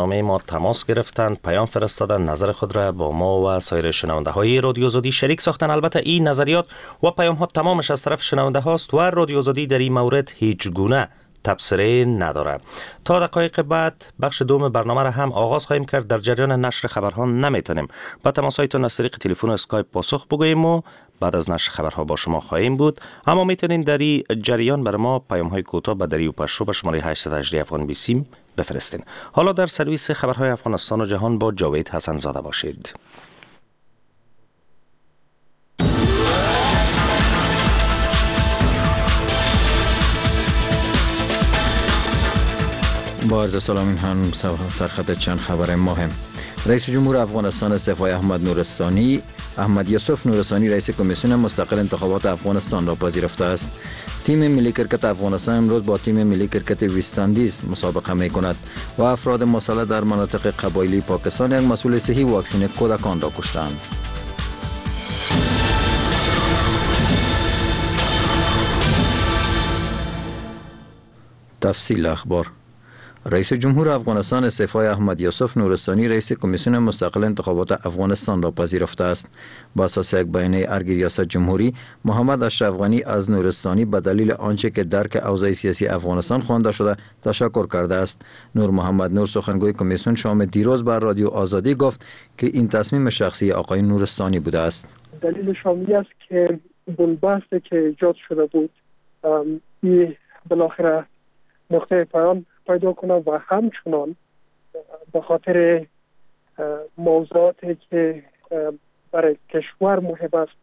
برنامه ما تماس گرفتند، پیام فرستادند، نظر خود را با ما و سایر شنونده های رادیو آزادی شریک ساختن. البته این نظریات و پیام ها تمامش از طرف شنونده هاست و رادیو آزادی در این مورد هیچ گونه تبصره نداره. تا دقایق بعد بخش دوم برنامه را هم آغاز خواهیم کرد. در جریان نشر خبرها نمیتونیم با تماسایتون از طریق تلفن و اسکایپ پاسخ بگوییم و بعد از نشر خبرها با شما خواهیم بود، اما میتونین در این جریان برای ما پیام های کوتاه به دری و پشرو به شماره 818 افغان 20 بفرستین. حالا در سرویس خبرهای افغانستان و جهان با جاوید حسن زاده باشید. با عرض سلام، این هم سرخط چند خبر مهم. رئیس جمهور افغانستان استعفای احمد یوسف نورستانی رئیس کمیسیون مستقل انتخابات افغانستان را پذیرفته است. تیم ملی کرکت افغانستان امروز با تیم ملی کرکت ویستاندیز مسابقه می کند و افراد مسلح در مناطق قبایلی پاکستان یک مسئول صحی واکسن کودکان را کشتند. تفصیل اخبار. رئیس جمهور افغانستان استعفای احمد یوسف نورستانی رئیس کمیسیون مستقل انتخابات افغانستان را پذیرفته است. با اساس یک بیانیه ارگ ریاست جمهوری، محمد اشرف غنی از نورستانی به دلیل آنچه که درک اوضاع سیاسی افغانستان خوانده شده تشکر کرده است. نور محمد نور سخنگوی کمیسیون شام دیروز بر رادیو آزادی گفت که این تصمیم شخصی آقای نورستانی بوده است. دلیل شامی است که بنبستی که ایجاد شده بود این بالاخره نقطه پایان پیدا کنه و همچنان به خاطر موضوعاتی که برای کشور مهم است.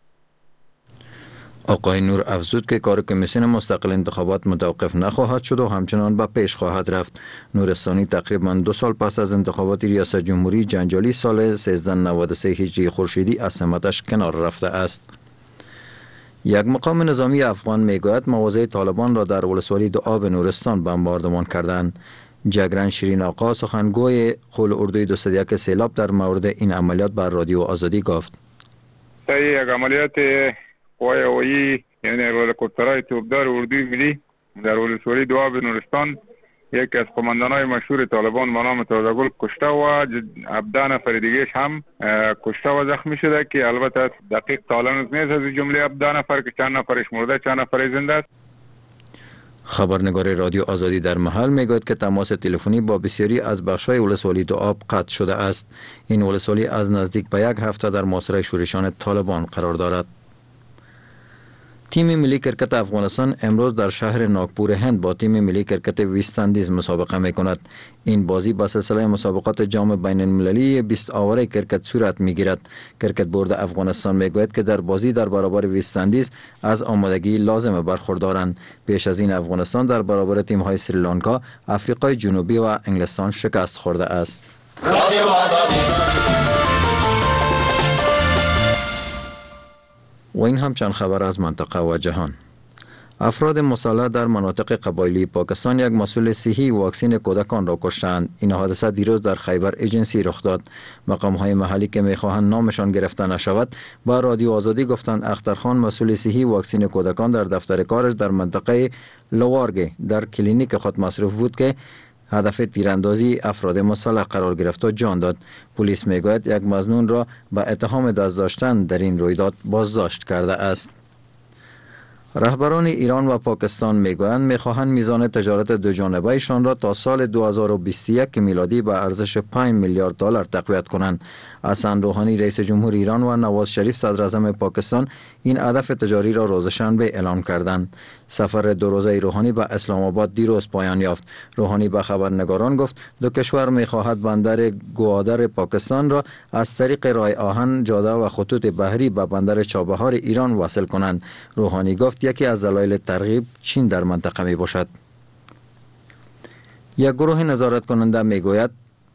آقای نور افزود که کار کمیسیون مستقل انتخابات متوقف نخواهد شد و همچنان به پیش خواهد رفت. نورستانی تقریبا 2 سال پس از انتخابات ریاست جمهوری جنجالی سال 1393 هجری خورشیدی از سمتش کنار رفته است. یک مقام نظامی افغان میگوید مواضع طالبان را در ولسوالی دو به نورستان بمباردمان کردند. جگرن شیرین آقا سخنگوی قول اردوی 201 سیلاب در مورد این عملیات بر رادیو آزادی گفت: یک عملیات قوای هوایی یعنی هلیکوپترهای توپدار اردوی ملی در ولسوالی دو به نورستان یکی از قماندانای مشهور طالبان به نام تازه‌گل کشته و 17 نفر دیگه‌اش هم کشته و زخمی شده که البته دقیق تعلق نیست از جمله 17 نفر که چند نفرش مرده چند نفر زنده است. خبرنگار رادیو آزادی در محل میگوید که تماس تلفنی با بسیاری از بخش‌های ولسوالی دوآب قطع شده است. این ولسوالی از نزدیک به 1 هفته در محاصره شورشان طالبان قرار دارد. تیم ملی کرکت افغانستان امروز در شهر ناگپور هند با تیم ملی کرکت ویستاندیز مسابقه می کند. این بازی با سلسله مسابقات جام بین المللی 20 آوره کرکت صورت می گیرد. کرکت بورد افغانستان می گوید که در بازی در برابر ویستاندیز از آمادگی لازم برخوردارند. پیش از این افغانستان در برابر تیم های سریلانکا، افریقای جنوبی و انگلستان شکست خورده است. و این هم چند خبر از منطقه و جهان. افراد مسلح در مناطق قبایلی پاکستان یک مسئول صحی واکسن کودکان را کشتند. این حادثه دیروز در خیبر ایجنسی رخ داد. مقام‌های محلی که می‌خواهند نامشان گرفته نشود با رادیو آزادی گفتند اخترخان مسئول صحی واکسن کودکان در دفتر کارش در منطقه لوارگ در کلینیک خود مصروف بود که هدف تیراندازی افراد مسلح قرار گرفت و جان داد. پلیس میگوید یک مظنون را به اتهام دزد داشتن در این رویداد بازداشت کرده است. رهبران ایران و پاکستان میگویند میخواهند میزان تجارت دو جانبه ایشان را تا سال 2021 میلادی به ارزش 5 میلیارد دلار تقویت کنند. حسن روحانی رئیس جمهور ایران و نواز شریف صدر اعظم پاکستان این هدف تجاری را روز شنبه اعلان کردند. سفر 2 روزه روحانی به اسلام آباد دیروز پایان یافت. روحانی به خبرنگاران گفت دو کشور میخواهد بندر گوادر پاکستان را از طریق راه آهن، جاده و خطوط بحری به بندر چابهار ایران وصل کنند. روحانی گفت یکی از دلایل ترغیب چین در منطقه می باشد. یک گروه نظارت کننده می گوید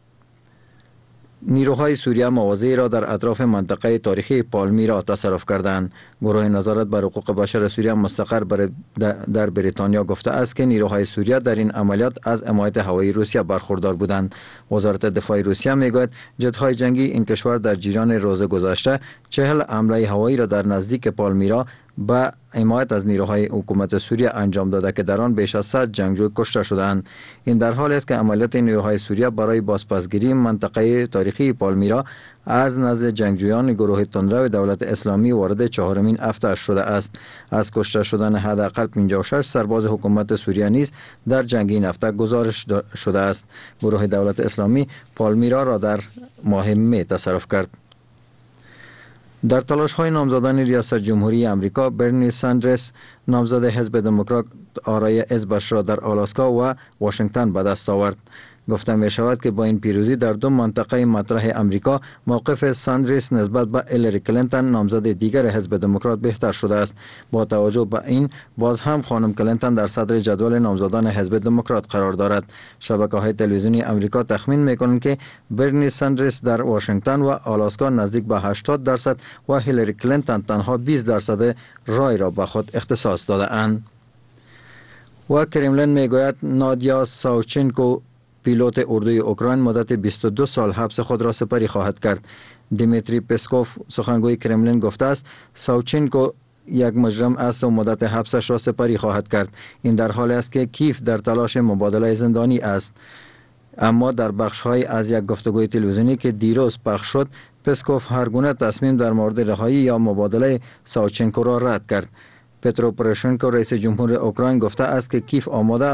نیروهای سوریه مواضعی را در اطراف منطقه تاریخی پالمیرا تصرف کردند. گروه نظارت بر حقوق بشر سوریه مستقر در بریتانیا گفته است که نیروهای سوریه در این عملیات از حمایت هوایی روسیه برخوردار بودند. وزارت دفاع روسیه میگوید جت‌های جنگی این کشور در جریان روز گذشته 40 حمله هوایی را در نزدیک پالمیرا به حمایت از نیروهای حکومت سوریه انجام داده که در آن بیش از 100 جنگجو کشته شدند. این در حالی است که عملیات نیروهای سوریه برای بازپسگیری منطقه تاریخی پالمیرا از نزد جنگجویان گروه تندرو دولت اسلامی وارد چهارمین هفته شده است. از کشته شدن حداقل 56 سرباز حکومت سوریه نیز در جنگ این هفته گزارش شده است. گروه دولت اسلامی پالمیرا را در ماه می تصرف کرد. در تلاش های نامزدان ریاست جمهوری امریکا، برنی ساندرز نامزد حزب دموکرات آرای حزبش را در آلاسکا و واشنگتن به دست آورد. گفته می شود که با این پیروزی در دو منطقه مطرح امریکا موقف ساندرز نسبت به هیلاری کلینتون نامزد دیگر حزب دموکرات بهتر شده است. با توجه به این باز هم خانم کلینتون در صدر جدول نامزدان حزب دموکرات قرار دارد. شبکه‌های تلویزیونی امریکا تخمین می‌کنند که برنی ساندرز در واشنگتن و آلاسکا نزدیک به 80% و هیلاری کلینتون تنها 20% رای را به خود اختصاص داده‌اند. و کرملین میگوید نادیا ساوچنکو پیلوت اردوی اوکراین مدت 22 سال حبس خود را سپری خواهد کرد. دیمیتری پسکوف سخنگوی کرملین گفته است ساوچنکو یک مجرم است و مدت حبسش را سپری خواهد کرد. این در حالی است که کیف در تلاش مبادله زندانی است. اما در بخش‌های از یک گفتگوی تلویزیونی که دیروز پخش شد، پسکوف هر گونه تصمیم در مورد رهایی یا مبادله ساوچنکو را رد کرد. پترو پروشنکو رئیس جمهور اوکراین گفته است که کیف آماده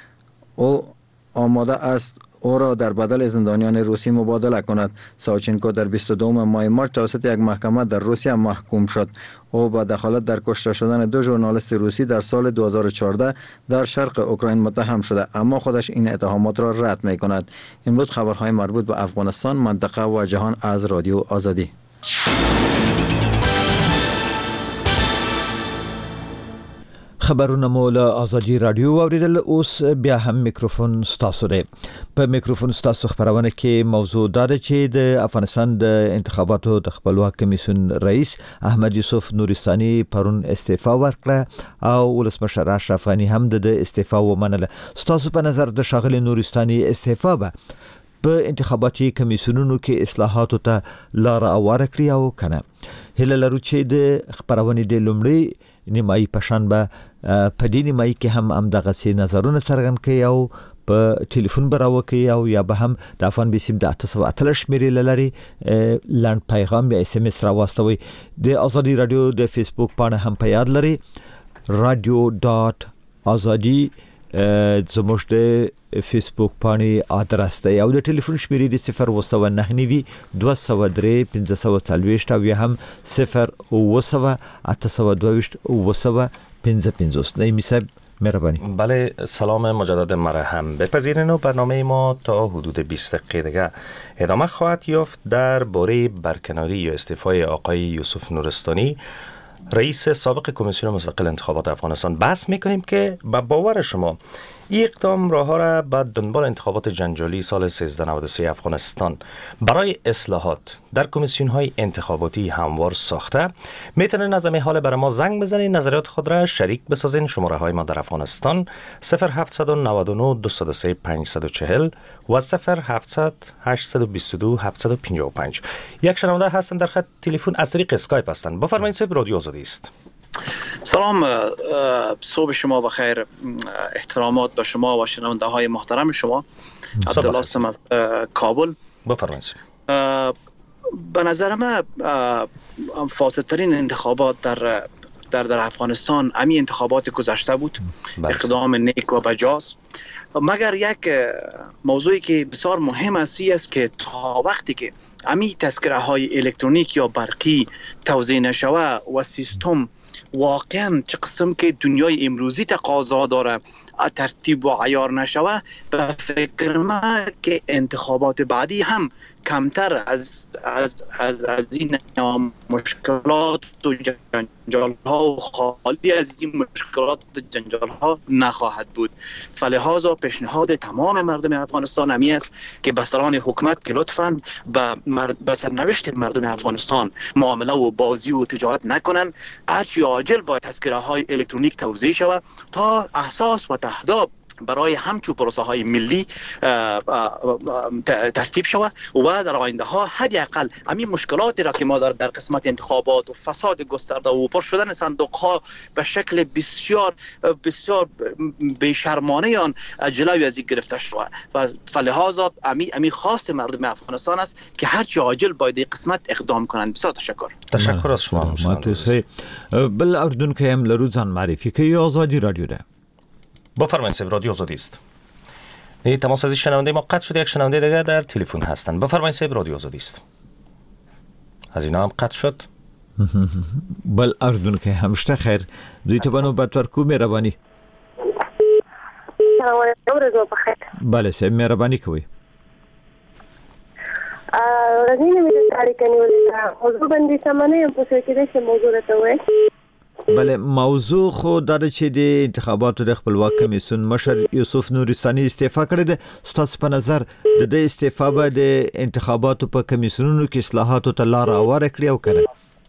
است او را در بدل زندانیان روسی مبادله کند. ساوچنکو در 22 ماه مارس توسط یک محکمه در روسیه محکوم شد. او با دخالت در کشته شدن دو ژورنالیست روسی در سال 2014 در شرق اوکراین متهم شده، اما خودش این اتهامات را رد می کند. امروز خبرهای مربوط به افغانستان، منطقه و جهان از رادیو آزادی. خبرونه مو له آزادي رادیو اوریدل. اوس بیا هم میکروفون ستاسو دی. په میکروفون ستاسو خبرونه کې موضوع دار چې د افغانستان د انتخاباتو د خپلواک کمیسیون رئیس احمد یوسف نورستاني پرون استعفا ورکړه او ولسمشر اشرف غنی هم د استعفا ومنله. ستاسو په نظر د شاغلي نورستاني استعفا به په انتخاباتي کمیسیونونو کې اصلاحاتو ته لار اواره کړی او کنه؟ هله لرو چې د خبرونه د لومړی نیمایي پشان به په دې نیمایي کې هم دغه سي نظرونه څرګند کړي او په ټلیفون براو کوي او یا به هم د افغان بیسیم د 813 شمیرې لري لاند پیغام یا اس ام اس راوستوي. د ازادي رادیو د فیسبوک پاڼه هم په یاد لري radio.azadi زموږ د فیسبوک پاڼې ادرس دی او د ټلیفون شمیرې د 019 203 1540 او یا هم 0 نیمی صاحب مهربانی. بله، سلام مجدد مرحم. بپذیرین و برنامه ما تا حدود 20 دقیقه دیگه ادامه خواهد یافت در باره برکناری یا استعفای آقای یوسف نورستانی رئیس سابق کمیسیون مستقل انتخابات افغانستان بحث میکنیم که با باور شما این اقدام راه ها را به دنبال انتخابات جنجالی سال 1393 افغانستان برای اصلاحات در کمیسیون های انتخاباتی هموار ساخته. میتونین از همین حال برای ما زنگ بزنین، نظریات خود را شریک بسازین. شماره های ما در افغانستان 0799 203 540 و 0700 822 755. یک شنونده هستن در خط تلفن از طریق اسکایپ هستن. بفرمایید صاحب، رادیو آزادی است. سلام، صبح شما بخیر. احترامات به شما و شنونده های محترم شما. عبدالله هستم از کابل. بفرمایید. به نظر من فاسدترین انتخابات در افغانستان امی انتخابات گذشته بود. اقدام نیک و بجاست. مگر یک موضوعی که بسیار مهم است که تا وقتی که امی تذکره های الکترونیک یا برقی توزیع نشوه و سیستم واقعا چه قسم که دنیای امروزی تقاضا داره ترتیب و عیار نشوه، به فکر من که انتخابات بعدی هم کمتر از این مشکلات و جنجال ها و خالی از این مشکلات و جنجال ها نخواهد بود. فلهذا پیشنهاد تمام مردم افغانستان همی است که بسران حکومت که لطفاً به سرنوشت مردم افغانستان معامله و بازی و تجارت نکنن، هرچی عاجل با تذکره های الکترونیک توزیع شود تا احساس و تهداب برای همچون پروسه های ملی ترتیب شود و در آینده ها حداقل همین مشکلاتی را که ما در قسمت انتخابات و فساد گسترده و پر شدن صندوق ها به شکل بسیار بی‌شرمانه آن جلوی از این گرفته شود و فلهذا همین خواست مردم افغانستان است که هر چه عاجل باید این قسمت اقدام کنند. بسیار تشکر از شما. بل اردن که هم لروزان معرفی که آزادی رادیو ده. بفرمایید صاحب، رادیو آزادی است. تماس از شنونده ما قطع شد. یک شنونده دیگه در تلفن هستند. بفرمایید صاحب، رادیو آزادی است. از اینا هم قطع شد. بل اردن که همشته خیر. دوی تو بانو بطور مهربانی. سلام علیکم، روز بخیر. بله صاحب، مهربانی کوي. رضی نمیده تاریخ نیولی موضوع بندی سامانه هم پوسه که دیشه موضوع رته وی. بله، موضوع خو داره چې د انتخاباتو د خپلواک کمیسیون مشر یوسف نورستاني استعفا کړی ده. ستاسو په نظر د استعفا به د انتخاباتو په کمیسیونونو کې اصلاحاتو ته لار هواره کړي او کنه؟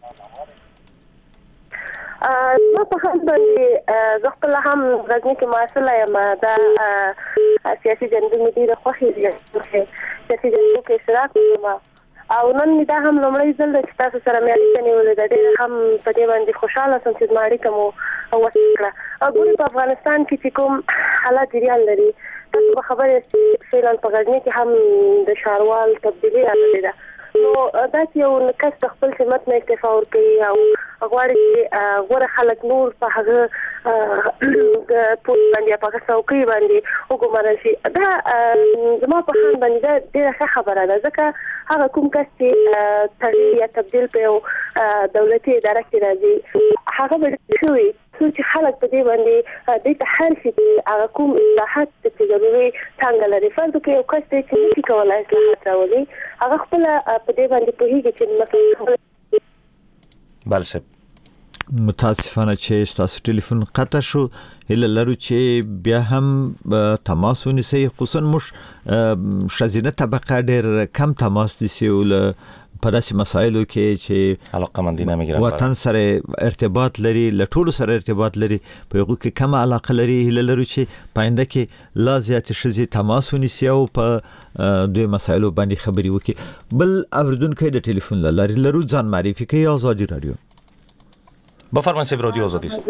ما په هم باندې خپل هم غږنی کې ماسله یم د سیاسي جنګ مدیر خوښي دي چې سیاسي جنګ کې اشتراک وکړم او نن دا هم لومړی ځل چې تاسو سره مې اړیکه نیولې ده. ډېر هم په دې باندې خوشاله سم چې ما اړیکه مو وکړه. ګورې په افغانستان کې چې کوم حالات جریان لري تاسو به خبر یاست فعلا په غزني کې هم د ښاروال تبدیلي راغلې ده. نو دا چې یو کس د خپل خدمت نه استعفا ورکوي او غواړي چې غوره خلک نور په هغه پوسټ باندې په هغه څوکۍ باندې وګمارل شي، دا زما په خیال باندې دا ډېره ښه خبره ده، ځکه هغه کوم کس چې تغییر یا تبدیل په یو دولتي اداره کې راځي هغه به شوي چې خلک په دې باندې د هر شي هغه کوم اصلاحات چې ضروري څنګه لري. فرض وکړئ یو کس چې نشي کولای اصلاحات راولي هغه خپل په دې باندې پوهیږي چې مثلا بله صاحب، متاسفانه چې تاسو ټلیفون قطع شو. هله لرو چې بیا هم تماس ونیسئ، خصوصا موږ ښځینه طبقه ډېر کم تماس نیسي ول په داسې مسایلو کې چې علاقمندي نمیګرم وطن سره ارتباط لري، له ټولو سره ارتباط لري، په هغو کې کم علاقه لري. هله لرو چې پاینده کې لا زیات ښځې تماس ونیسي او په دوی مسایلو باندې خبرې وکړي. بل اوریدونکی د ټلیفون له لارې لرو ځان معرفي کوي. آزادي رادیو. بفرمایید صاحب، رادیو آزادی است.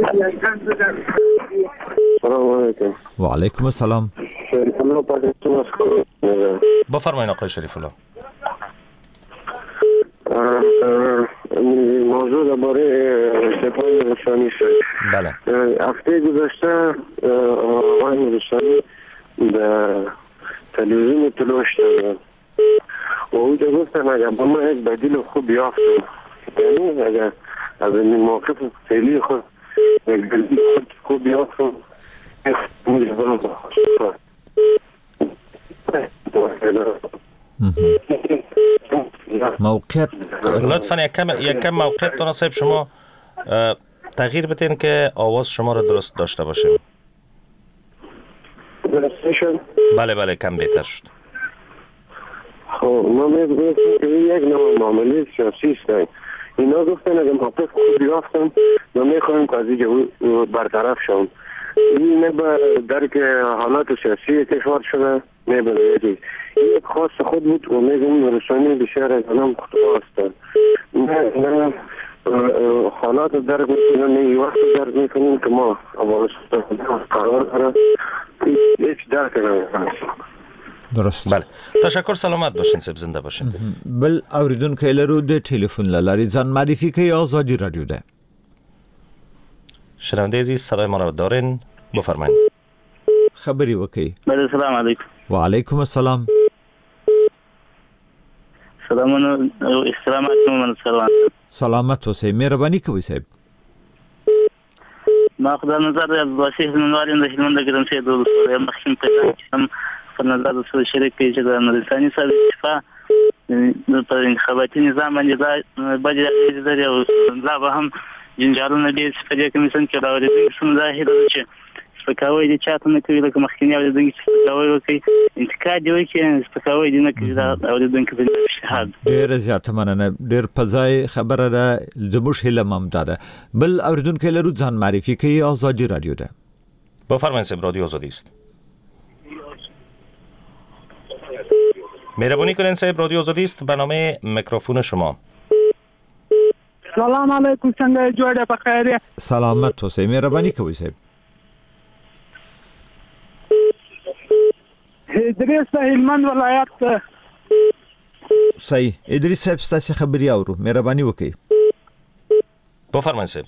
سلام علیکم. و علیکم السلام. شریف الله پاکستان. بفرمایید آقای شریف الله. موضوع درباره استعفای نورستانی شد. بله. هفته گذشته آقای نورستانی در تلویزیون طلوع شد و اونجا گفتن اگر با ما یک بدیل خوب یافتم، یعنی اگر از این موقف فعلی خود یک بدیل خوب یافتم موقعیت لطفا یک کم موقعیت تناسب شما تغییر بدین که آواز شما را درست داشته باشیم. بله کم بهتر شد. خب ما میگویم که یک نوع معامله سیاسی است. اینا گفتن اگه موقف خوب یافتم ما میخوایم که از اینجا برطرف شوم. این نه به درک حالات سیاسی کشور شده، نه به یک خاص خود بود و میگم نورستانی بسیار از آنم خواستن. نه حالات درک میکنن، نه وقت درک میکنن که ما افغانستان قرار داره هیچ درک نمیکنن. درست. بله، تشکر، سلامت باشین، سب زنده باشین. بل اوریدونکو لرو د ټلیفون لاري ځان معرفي کوي. آزادی رادیو ده. شنونده عزیز صدای ما را دارین، بفرمایید. خبری وکي. بله، سلام علیکم. و علیکم السلام. سلامونه او احترامات من سلامت اوسئ. مهرباني کوئ صاحب. ما خدای نظر از واسه نوارین د هلمند ګرم شه د سره مخکې پیدا کړم په نظر سره شریک کې چې د نورستاني صاحب استعفا په انتخاباتي نظام باندې دا بجې لري او لا به هم جنجالونه دي چې په دې کمیسیون کې راوړي دي څنګه ظاهر چې سپکاوی دي چاته نه کوي لکه مخکینی او دغه سپکاوی وکي انتقاد دی وکي سپکاوی دي نه کوي دا او دغه په شهادت ډیر زیات مننه. ډیر پزای خبره ده د مشهله ممداده. بل اوریدونکو لرو ځان معرفي کوي. آزادی رادیو ده. بفرمایید صاحب، رادیو آزادی است. مهربانی کنین صاحب، رادیو آزادی است، برنامه میکروفون شما. سلام علیکم، څنګه جوړه په خیر؟ سلامت اوسئ، مهرباني کوئ صاحب. ادریس هلمند ولایت. صحیح، ادریس صاحب ستاسو خبري اورو، مهرباني وکړئ. بفرمایید صاحب.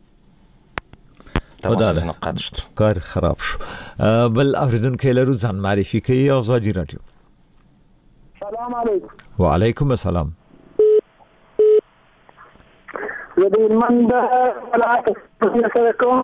تمام قطع شد. کار خراب شو. بل اوریدونکو لرو ځان معرفي کوي آزادي رادیو. سلام علیکم. وعلیکم السلام. زه د هلمند ولایت سره کوم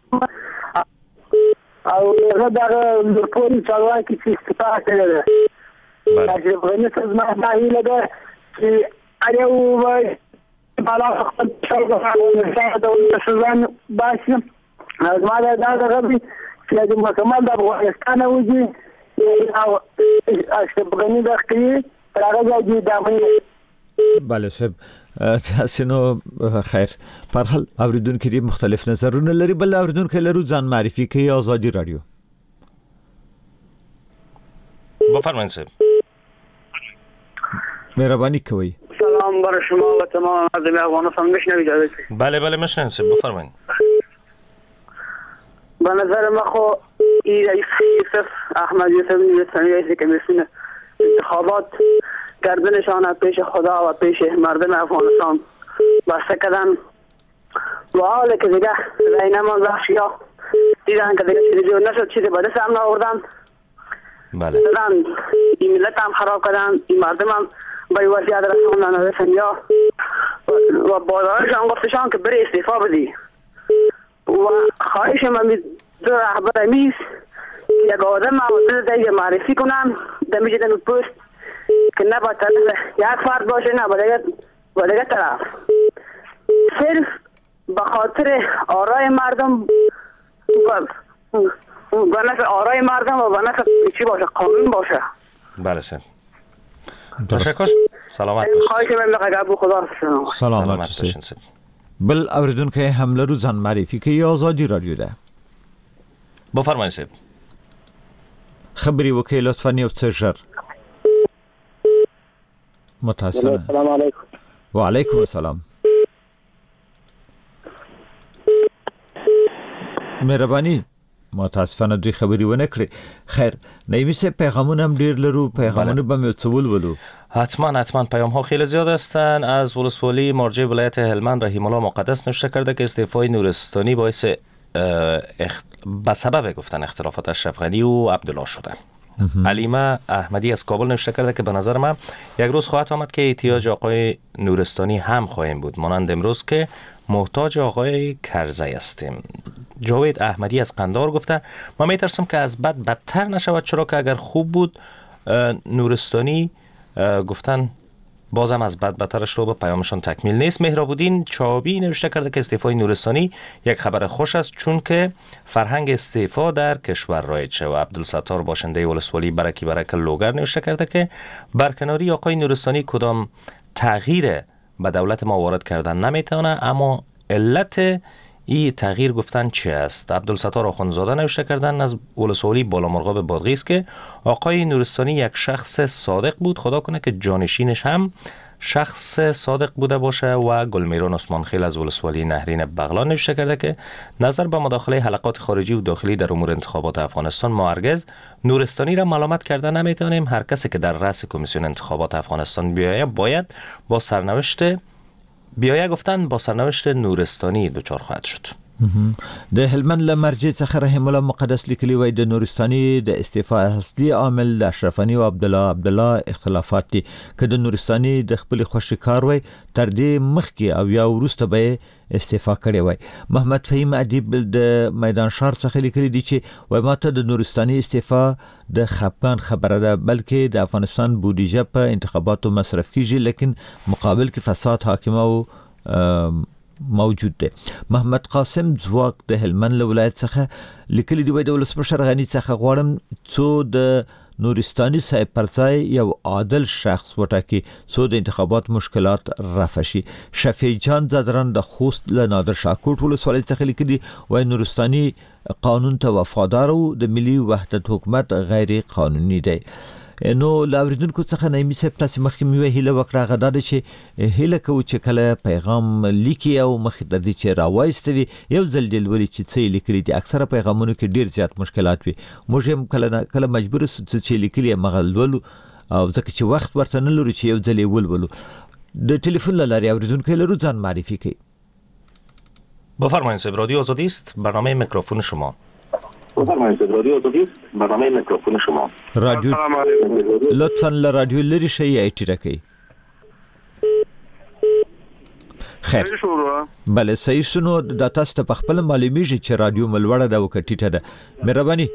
او هغه د پوری چارواکي چې استفاده کړې ده. چې غوښنه څه ما هیله ده چې اړیو وای بالا خپل څنګه د سوزان باسي زما دا غوښنه چې د مکمل د افغانستان وځي او اشتباهني د خپل راغلی دی دامه. بله صاحب، تاسو نو خیر. پر حال اوریدونکو لري مختلف نظرونه لري، بل اوریدونکو لرو ځان معرفي کوي آزادی رادیو. بفرمایید صاحب. مهربانی کوي. سلام بر شما و تمام مردم افغانستان. میشنوید؟ بله میشنویم صاحب، بفرمایید. به نظر ما خو رئیس یوسف احمد یوسف نورستانی رئیس کمیسیون انتخابات گردنشان پیش خدا و پیش مردم افغانستان بسته کردن و حالی که دیگه رای نمان بخشیا دیدن که دیگه چیزی نشد، چیزی به دست هم ناوردن. بله. این ملت هم خراب کردن، این مردم هم به وضعیت رساندن رسانیا و بازارشان گفتشان که بری استعفا بدی. و خواهش من دو رهبر میز یک آدم هم دیگه معرفی کنن دمیجه دمی پوست که نه با طرف یک فرد باشه نه با دیگه طرف، صرف به خاطر آرای مردم و نفع آرای مردم و نفع چی باشه، قانون باشه. بله سر. تشکر. سلامت باشید. خواهش من لقب خدا سلامت باشید. بل اوریدونکو حمله رو ځان معرفي کوي آزادی رادیو ده. بفرمایید صاحب. خبري وکړئ لطفا یو څه ژر. متاسفانه. السلام علیکم. وعلیکم السلام. مهرباني متاسفانه دوی خبري ونه کړې. خیر، نایمیسه پیغامونه هم ډیر لرو، پیغامونه به مې څول ولو. حتما پیام ها خیلی زیاد هستن. از ولسوالی مرجع ولایت هلمند رحیم الله مقدس نوشته کرده که استعفای نورستانی باعث به سبب گفتن اختلافات اشرف غنی و عبدالله شده. علیمه احمدی از کابل نوشته کرده که به نظر من یک روز خواهد آمد که احتیاج آقای نورستانی هم خواهیم بود، مانند امروز که محتاج آقای کرزی هستیم. جاوید احمدی از قندهار گفته ما میترسم که از بد بدتر نشود، چرا که اگر خوب بود نورستانی گفتن بازم از بد بدترش رو به پیامشان تکمیل نیست. مهرابودین چابی نوشته کرده که استعفای نورستانی یک خبر خوش است چون که فرهنگ استعفا در کشور رایج شد. و عبدالستار باشنده ولسوالی برک لوگر نوشته کرده که برکناری آقای نورستانی کدام تغییر به دولت ما وارد کردن نمیتونه، اما علت این تغییر گفتن چی است. عبدالستار آخوندزاده نوشته کردن از ولسوالی بالامرغاب بادغیس که آقای نورستانی یک شخص صادق بود، خدا کنه که جانشینش هم شخص صادق بوده باشه. و گلمیران عثمانخیل از ولسوالی نهرین بغلان نوشته کرده که نظر به مداخله حلقات خارجی و داخلی در امور انتخابات افغانستان ما هرگز نورستانی را ملامت کرده نمیتونیم. هر کسی که در رأس کمیسیون انتخابات افغانستان باید با سرنوشت نورستانی دچار خواهد شد. د هلمند لمرجع څخه رحیم الله مقدس لیکلی وای د نورستانی د استعفا اصلي عامل د اشرف غنی او عبدالله اختلافات دي. که د نورستانی د خپل خوشی کار وای تر دې مخکې او یا وروسته به استعفا کړي وای. محمد فهیم ادیب د میدان شهر څخه لیکلی دی چې وای ماته د نورستانی استعفا د خپګان خبره ده، بلکې د افغانستان بودیجه په انتخاباتو مصرف کیږي لیکن مقابل کې فساد حاکم او موجود ده. محمد قاسم زواک د هلمند ولایت څخه لیکلی دی وای د ولسمشر غنی څخه غواړم څو د نورستانی صاحب پرځای یو عادل شخص وټاکي څو د انتخابات مشکلات رفع شي. شفیع جان زادران د خوست له نادر شاکوټ ولسوالۍ څخه لیکلی وای نورستانی قانون ته وفادار او د ملي وحدت حکومت غیر قانوني دی. نو لاوریدونکو څخه نایمي صاحب تاسو مخکې مې هیله وکړه غدا د چې هیله کوو چې کله پیغام لیکي او مخې د دې چې راوایستوي یو ځل دی ولې چې څه لیکلي دي اکثره پیغامونو کې ډیر زیات مشکلات وي موږ هم کله مجبور چې لیکلي مغلولو او ځکه چې وخت ورته نه لري چې یو ځل یې ولولو د ټلیفون لاري اوریدونکو لرو ځان معرفي کوي بفرمایید صاحب رادیو آزادی است برنامه میکروفون شما رادیو آزادی است برنامه میکروفون شما رادیو لطفاً لرادیو لری شي ایټی راکې خیر بله صحیح شنو د تاسو ته خپل معلومیږي چې رادیو ملوړه د وکټیټه ده مهرباني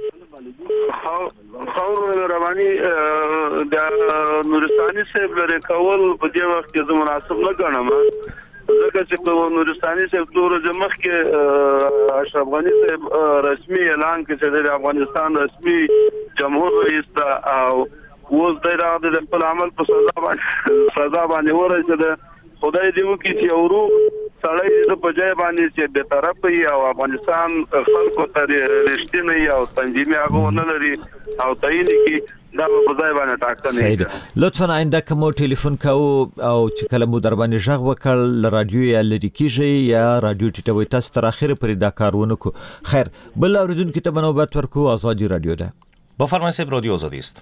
مهرباني د نورستاني صاحب لري کول په دې وخت کې مناسب نه ګڼم ځکه چې نورستاني صاحب تور جمع کې اشرف غنی صاحب رسمي اعلان کړ چې د افغانستان رسمي جمهور رئیس او اوس د راغلي د خپل عمل په سزا باندې ورسېد خدای دې وکړي چې اورو سړی د پجای باندې چې به طرف وي او افغانستان خلکو ته رښتینی او تنظیمي هغه نه لري او تعین کی دا په ځای باندې ټاکنه صحیح لطفاً آینده کوم ټلیفون کوو او چې کله مو در باندې ژغ وکړ رادیو یا لری کیږي یا رادیو ټیټوي تاسو تر اخره پرې دا کارونه کو خیر بل اوریدونکو ته بنوبت ورکو آزادی رادیو ده بفرمایید صاحب رادیو آزادی است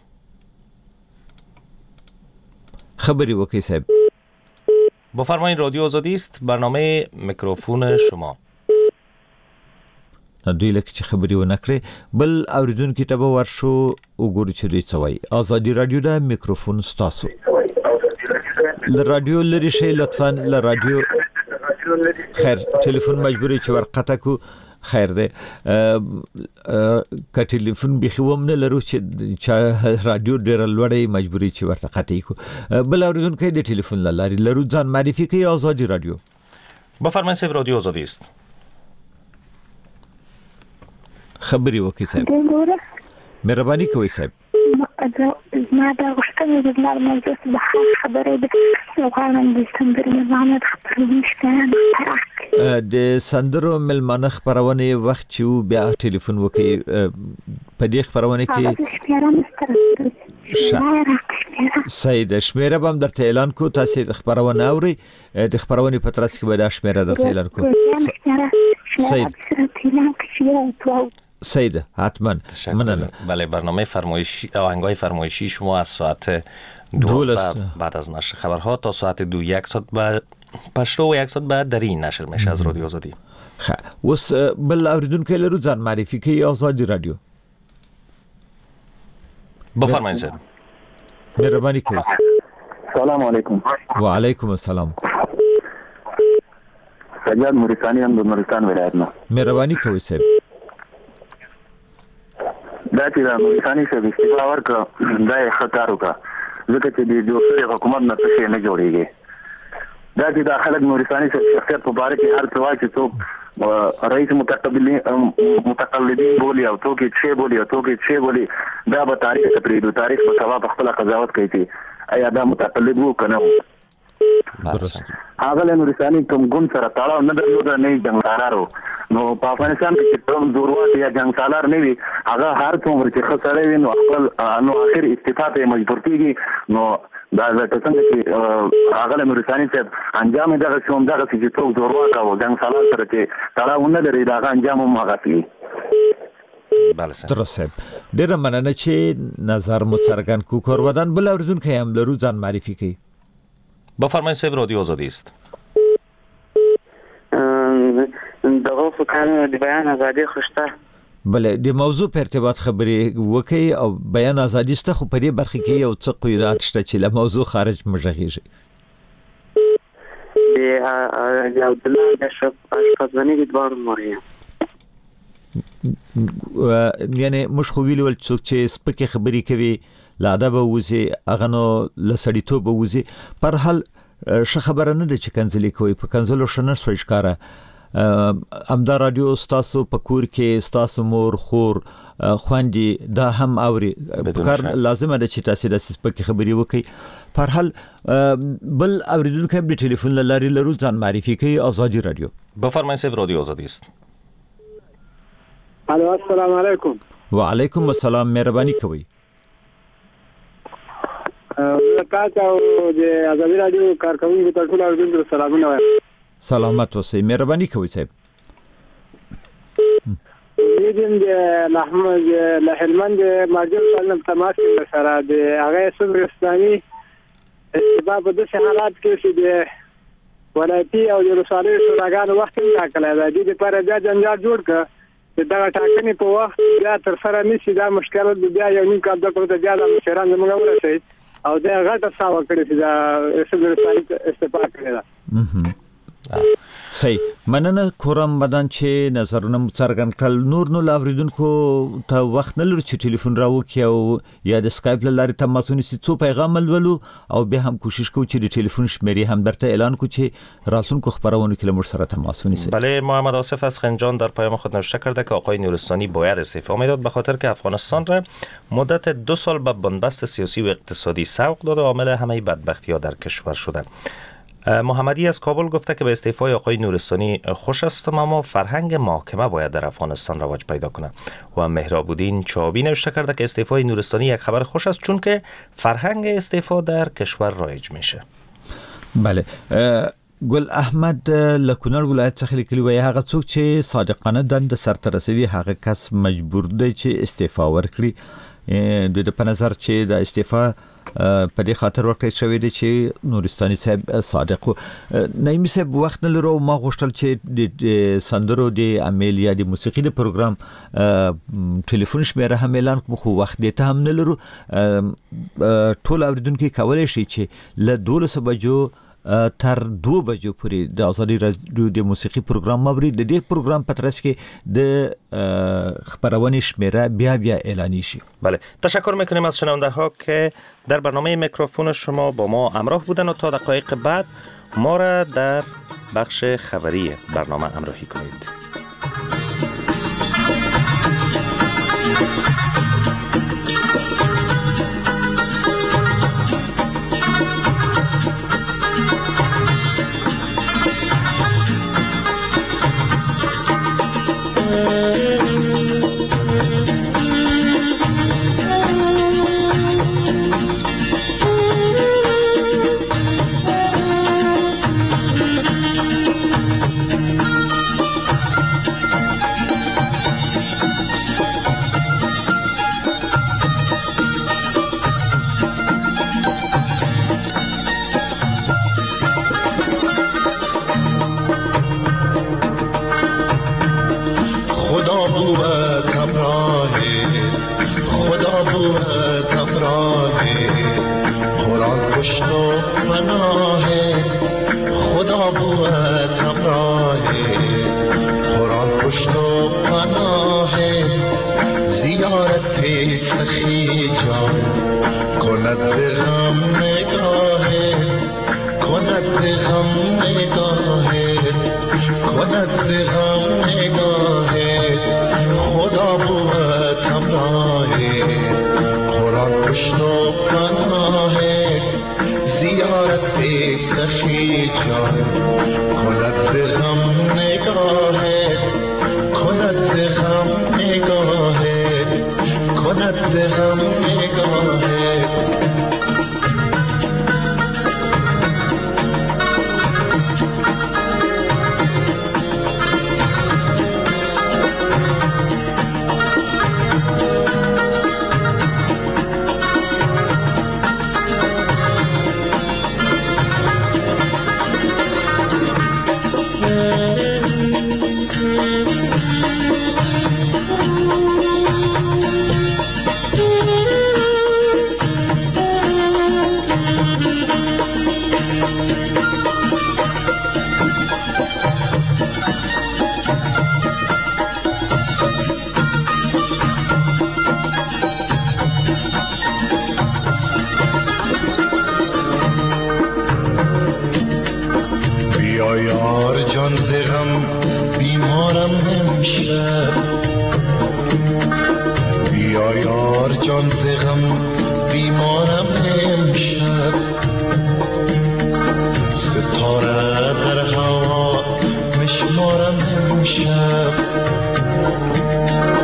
خبری وکي صاحب بفرمایید رادیو آزادی است برنامه میکروفون شما دوی لکه چې خبري ونکړي بل اوریدونکو ته به ورشو وګورو چې دوی څه وایي آزادی رادیو دا میکروفون ستاسو رادیو لري شي لطفاً رادیو خیر ټلیفون مجبوري چې ورقته کو خیر ده ک ټلیفون بخوم نه لرو چې رادیو ډیر لوړی مجبوري چې ورته قطعي کو بل اوریدونکو د ټلیفون لاري لرو ځان معرفي کوي آزادی رادیو بفرمایید صاحب رادیو آزادی است خبري وکي صاحب مهرباني کوي صاحب ما دا غوښتنه د موضوع په خبرې د غواړم د سندرو ملمانه خبرونه د سندرو ملمانه خبرونه وخت چې بیا ټلیفون وکي په دې خبرونه کې سید شمیره بم درته اعلان کو تاسو د خبرونه اوري د خبرونه په ترڅ کې به د شمیره درته اعلان کو سید حتما مننه بله برنامه فرمایشی آهنگای فرمایشی شما از ساعت 12 بعد از نشر خبرها تا ساعت 2 1 ساعت بعد پشتو و 1 ساعت بعد در این نشر میشه از رادیو آزادی وس بل اوریدونکو لرو ځان معرفي کوي آزادی رادیو بفرمایید صاحب مهرباني کوي سلام علیکم و علیکم السلام سجاد مورستانی هم د نورستان ولایت نه مهرباني کوي صاحب دا چې د نورستاني صاحب استعفا ورکړه دا یې ښه کار وکړه ځکه چې د جوړ شوي حکومت نه څه شی نه جوړېږي دا چې دا خلک نورستاني صاحب شخصیت په باره کې هر څه وایي چې څوک رئیس متقلدین بولي او څوک یې څه بولي او څوک یې څه بولي دا به تاریخ ته پرېږدو تاریخ به سبا په خپله قضاوت کوي چې ایا دا متقلد و که نه و هغه له نورستاني کوم ګوند سره تړاو نه درلوده نه یې جنګسالار و نو په افغانستان کې چې کوم زورواک یا جنګسالار نه وي هغه هر څومره چې ښه سړی وي نو خپل نو اخر استعفا ته یې مجبور کېږي نو دا لکه څنګه چې هغه له نورستاني صاحب انجام یې دغسې هم دغسې چې څوک زورواک او جنګسالار سره چې تړاو نه لري د هغه انجام هم هغسې وي درست صاحب ډېره مننه چې نظر مو څرګند کو کورودان بل اوریدونکی هم لرو ځان معرفي کوي بفرمایید صاحب رادیو آزادی است دغه فکر د بیان ازادي خوشته بله د موضوع په ارتباط خبرې وکي او بیان ازادي ست خو په دې برخه کې یو څه قیودات شته چې له موضوع خارج مژغیږي د عبد الله اشرفزنی د دوار موریا یعنی مش خو ویل څوک چې سپکه خبرې کوي لا ادب وزي اغه نو لسړیتوب وزي پر حال ش خبره نه د چکنځلې کوي په کنځلو شنه سوي ښکارا امدا رادیو ستاسو پکور کې ستاسو مور خور خواندي دا هم اوري کار لازمه ده چې تاسو د سپکه خبرې وکي پر حال بل اوریدونکو د ټلیفون لاري لرو ځان معرفي کوي آزادی رادیو بفرمایید صاحب رادیو آزادی است الو السلام علیکم و علیکم السلام مهرباني کوي تاسو او د ازادي رادیو کارکونکو ته ټول اوریدونکو ته سلامونه وایم. سلامت اوسئ، مهرباني کوئ صاحب. یدم د هلمند ماجر سالم تماس سره د هغه صبرستاني استباب د حالات کې چې د ولایتي او د رسالې شوراګانو وخت ټاکلی دی. د دې لپاره بیا جنجال جوړ کړ چې دغه ټاکنې په وخت بیا تر سره نشي. دا مشکل بیا یو نیم کال دغه ته بیا د مشران زموږ ورسېد او دا غټه ساوه کړې چې دا صبرستاني استفاده کړې ده. صحیح، مننه کوم بدن چې نظرونه څرګند کړل. نور نو لاوریدونکو ته وخت نه لري چې ټلیفون راوکي او یا د اسکایپ لارې تماسونه سي څو پیغام ولولو او به هم کوشش کوو چې د ټلیفون شمیرې هم درته اعلان کوو چې راتلونکو خبرونو کې لمر سره تماسونه سي. بله، محمد آصف از خنجان در پیام خود نوشته کرده که آقای نورستانی باید استعفا میداد به خاطر که افغانستان را مدت 2 سال به بنبست سیاسی و اقتصادی سوق داده و عامل همه بدبختی‌ها در کشور شده. محمدی از کابل گفته که به استعفای آقای نورستانی خوش است، اما فرهنگ محاکمه باید در افغانستان رواج پیدا کنه. و مهراب‌الدین چابی نوشته کرده که استعفای نورستانی یک خبر خوش است چون که فرهنگ استعفا در کشور رایج میشه. بله، ګل احمد لکونر ولایت څخه لیکلی وای هغه څوک چې صادقانه دند سرته رسوي هغه کس مجبور دی چې استعفا ورکړي. د په نظر چې د استعفا په دې خاطر ورکړی شوی دی چې نورستاني صاحب صادق نایمي صاحب وخت نه لرو. ما غوښتل چې د سندرو د عمل یا د موسیقي د پروګرام ټلیفون شمیره هم اعلان کوم، خو وخت دې ته هم نه لرو. ټول اوریدونکو کولای شي چې له 12 بجو تر 2 بجو پورې د ازادي رادیو د موسیقي پروګرام موري. د دې پروګرام په ترڅ کې د خبرونه شمیره بیا اعلانی شي. بله، تشکر میکنیم از شنونده ها که در برنامه میکروفون شما با ما همراه بودن و تا دقایق بعد ما را در بخش خبری برنامه همراهی کنید.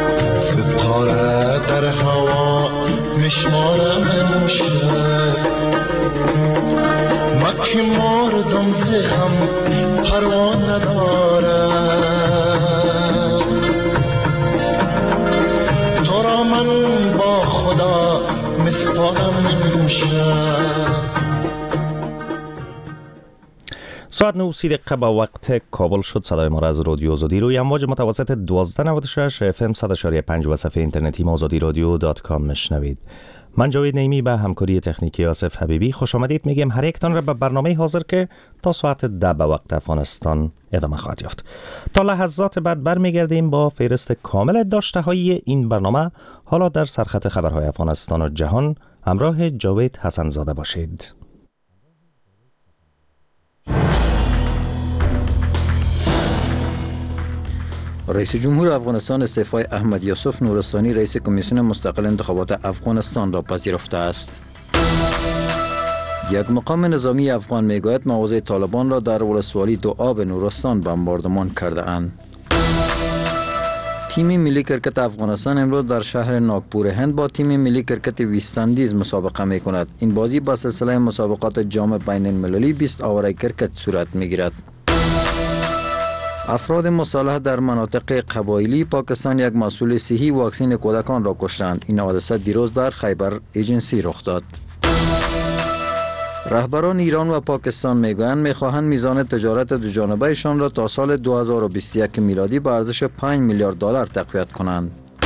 ستاره در هوا مشمارم امشب که مردم ز غم پروا ندارم. تو را من با خدا مسپارم امشب. ساعت 9:30 با وقت کابل شد. صدای ما را از رادیو آزادی روی امواج متوسط 1296 FM 100.5 و صفحه اینترنتی azadiradio.com میشنوید. من جاوید نعیمی به همکاری تکنیکی آصف حبیبی خوش آمدید میگم هر یکتان را به برنامه حاضر که تا ساعت 10 به وقت افغانستان ادامه خواهد یافت. تا لحظات بعد برمیگردیم با فهرست کامل داشته‌های این برنامه. حالا در سرخط خبرهای افغانستان و جهان همراه جاوید حسن زاده باشید. رئیس جمهور افغانستان استعفای احمد یوسف نورستانی رئیس کمیسیون مستقل انتخابات افغانستان را پذیرفته است. یک مقام نظامی افغان میگوید مواضع طالبان را در ولسوالی دوآب نورستان بمباردمان کرده اند. تیم ملی کرکت افغانستان امروز در شهر ناگپور هند با تیم ملی کرکت ویستندیز مسابقه می کند. این بازی با سلسله مسابقات جام بین المللی 20 آور کرکت صورت می گیرد. افراد مسلح در مناطق قبایلی پاکستان یک مسئول صحی واکسین کودکان را کشتند. این حادثه دیروز در خیبر ایجنسی رخ داد. رهبران ایران و پاکستان میگویند میخواهند میزان تجارت دوجانبهشان را تا سال 2021 میلادی به ارزش 5 میلیارد دلار تقویت کنند.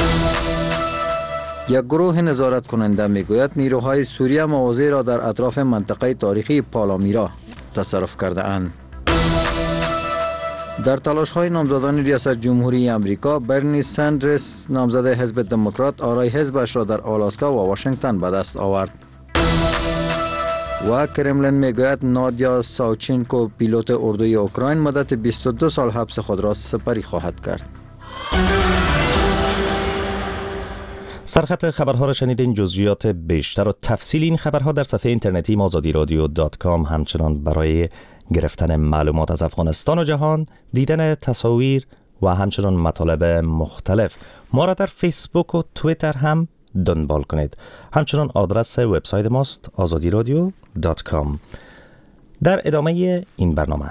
یک گروه نظارت کننده میگوید نیروهای سوریه مواضع را در اطراف منطقه تاریخی پالامیرا تصرف کرده اند. در تلاش‌های نامزدان ریاست جمهوری امریکا، برنی سندرز نامزد حزب دموکرات آرای حزبش را در آلاسکا و واشنگتن به دست آورد. و کرملین میگوید نادیا ساوچینکو پیلوت اردوی اوکراین مدت 22 سال حبس خود را سپری خواهد کرد. سرخط خبرها را شنیدین. جزئیات بیشتر و تفصیل این خبرها در صفحه اینترنتی azadiradio.com. همچنان برای گرفتن معلومات از افغانستان و جهان، دیدن تصاویر و همچنان مطالب مختلف ما را در فیسبوک و توییتر هم دنبال کنید. همچنان آدرس وبسایت ماست azadiradio.com. در ادامه این برنامه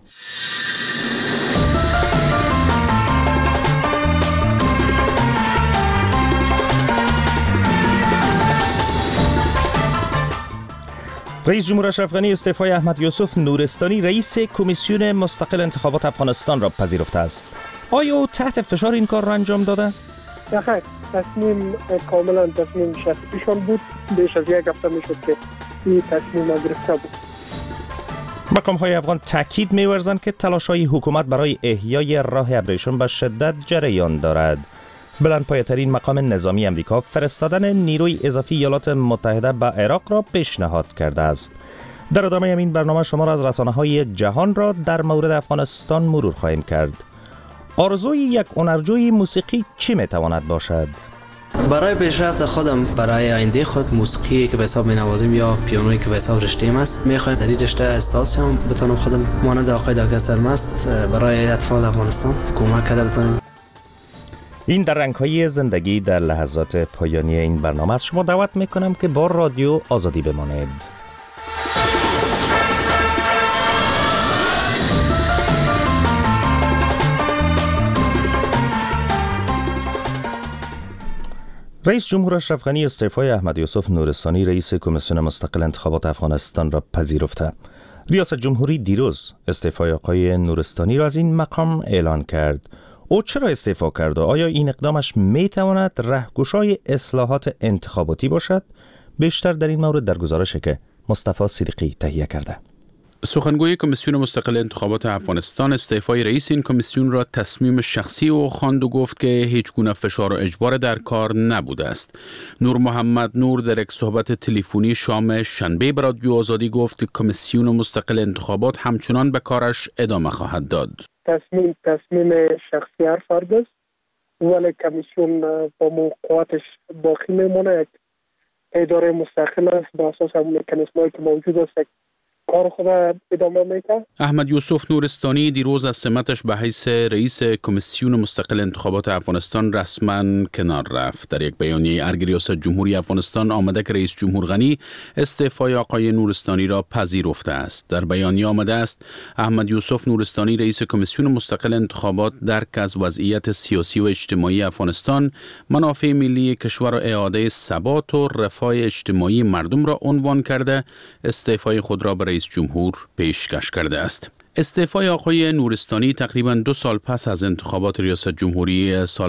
رئیس جمهور اشرف غنی استعفای احمد یوسف نورستانی رئیس کمیسیون مستقل انتخابات افغانستان را پذیرفته است. آیا او تحت فشار این کار را انجام داده؟ نه، تصمیم کاملا تصمیم شخصیشان بود. بیش از یک هفته میشد که این تصمیم گرفته بود. مقام‌های افغان تاکید می‌ورزند که تلاش‌های حکومت برای احیای راه ابریشم به شدت جریان دارد. بلندپایه‌ترین مقام نظامی امریکا فرستادن نیروی اضافی ایالات متحده به عراق را پیشنهاد کرده است. در ادامه این برنامه شما را از رسانه‌های جهان را در مورد افغانستان مرور خواهیم کرد. آرزوی یک هنرجوی موسیقی چی میتواند باشد؟ برای پیشرفت خودم، برای آینده خود، موسیقی که به حساب می‌نوازم یا پیانویی که به حساب رشته‌ام است، می‌خوایم در این رشته استاد شم، بتونم خودم مانند آقای دکتر سرمست برای اطفال افغانستان کمک کرده بتونم. این در رنگ‌های زندگی در لحظات پایانی این برنامه است. شما دعوت می‌کنم که با رادیو آزادی بمانید. رئیس جمهور اشرف غنی استعفای احمد یوسف نورستانی رئیس کمیسیون مستقل انتخابات افغانستان را پذیرفته. ریاست جمهوری دیروز استعفای آقای نورستانی را از این مقام اعلان کرد. او چرا استعفا کرد و آیا این اقدامش میتواند رهگشای اصلاحات انتخاباتی باشد؟ بیشتر در این مورد در گزارشی که مصطفی صدیقی تهیه کرده. سخنگوی کمیسیون مستقل انتخابات افغانستان استعفای رئیس این کمیسیون را تصمیم شخصی او خواند و گفت که هیچ گونه فشار و اجبار در کار نبوده است. نور محمد نور در یک صحبت تلفنی شام شنبه به رادیو آزادی گفت که کمیسیون مستقل انتخابات همچنان به کارش ادامه خواهد داد. تصمیم شخصی هر فرد است، ولی کمیسیون با موقعاتش باقی میمونه. یک اداره مستقل است با اساس همون مکانیزمایی که موجود است. کار خود ادامه میده. احمد یوسف نورستانی دیروز از سمتش به حیث رئیس کمیسیون مستقل انتخابات افغانستان رسما کنار رفت. در یک بیانیه ارگ ریاست جمهوری افغانستان آمده که رئیس جمهور غنی استعفای آقای نورستانی را پذیرفته است. در بیانیه آمده است احمد یوسف نورستانی رئیس کمیسیون مستقل انتخابات درک از وضعیت سیاسی و اجتماعی افغانستان، منافع ملی کشور و اعاده ثبات و رفاه اجتماعی مردم را عنوان کرده استعفای خود را به رئیس جمهور پیشکش کرده است. استعفای آقای نورستانی تقریباً 2 سال پس از انتخابات ریاست جمهوری سال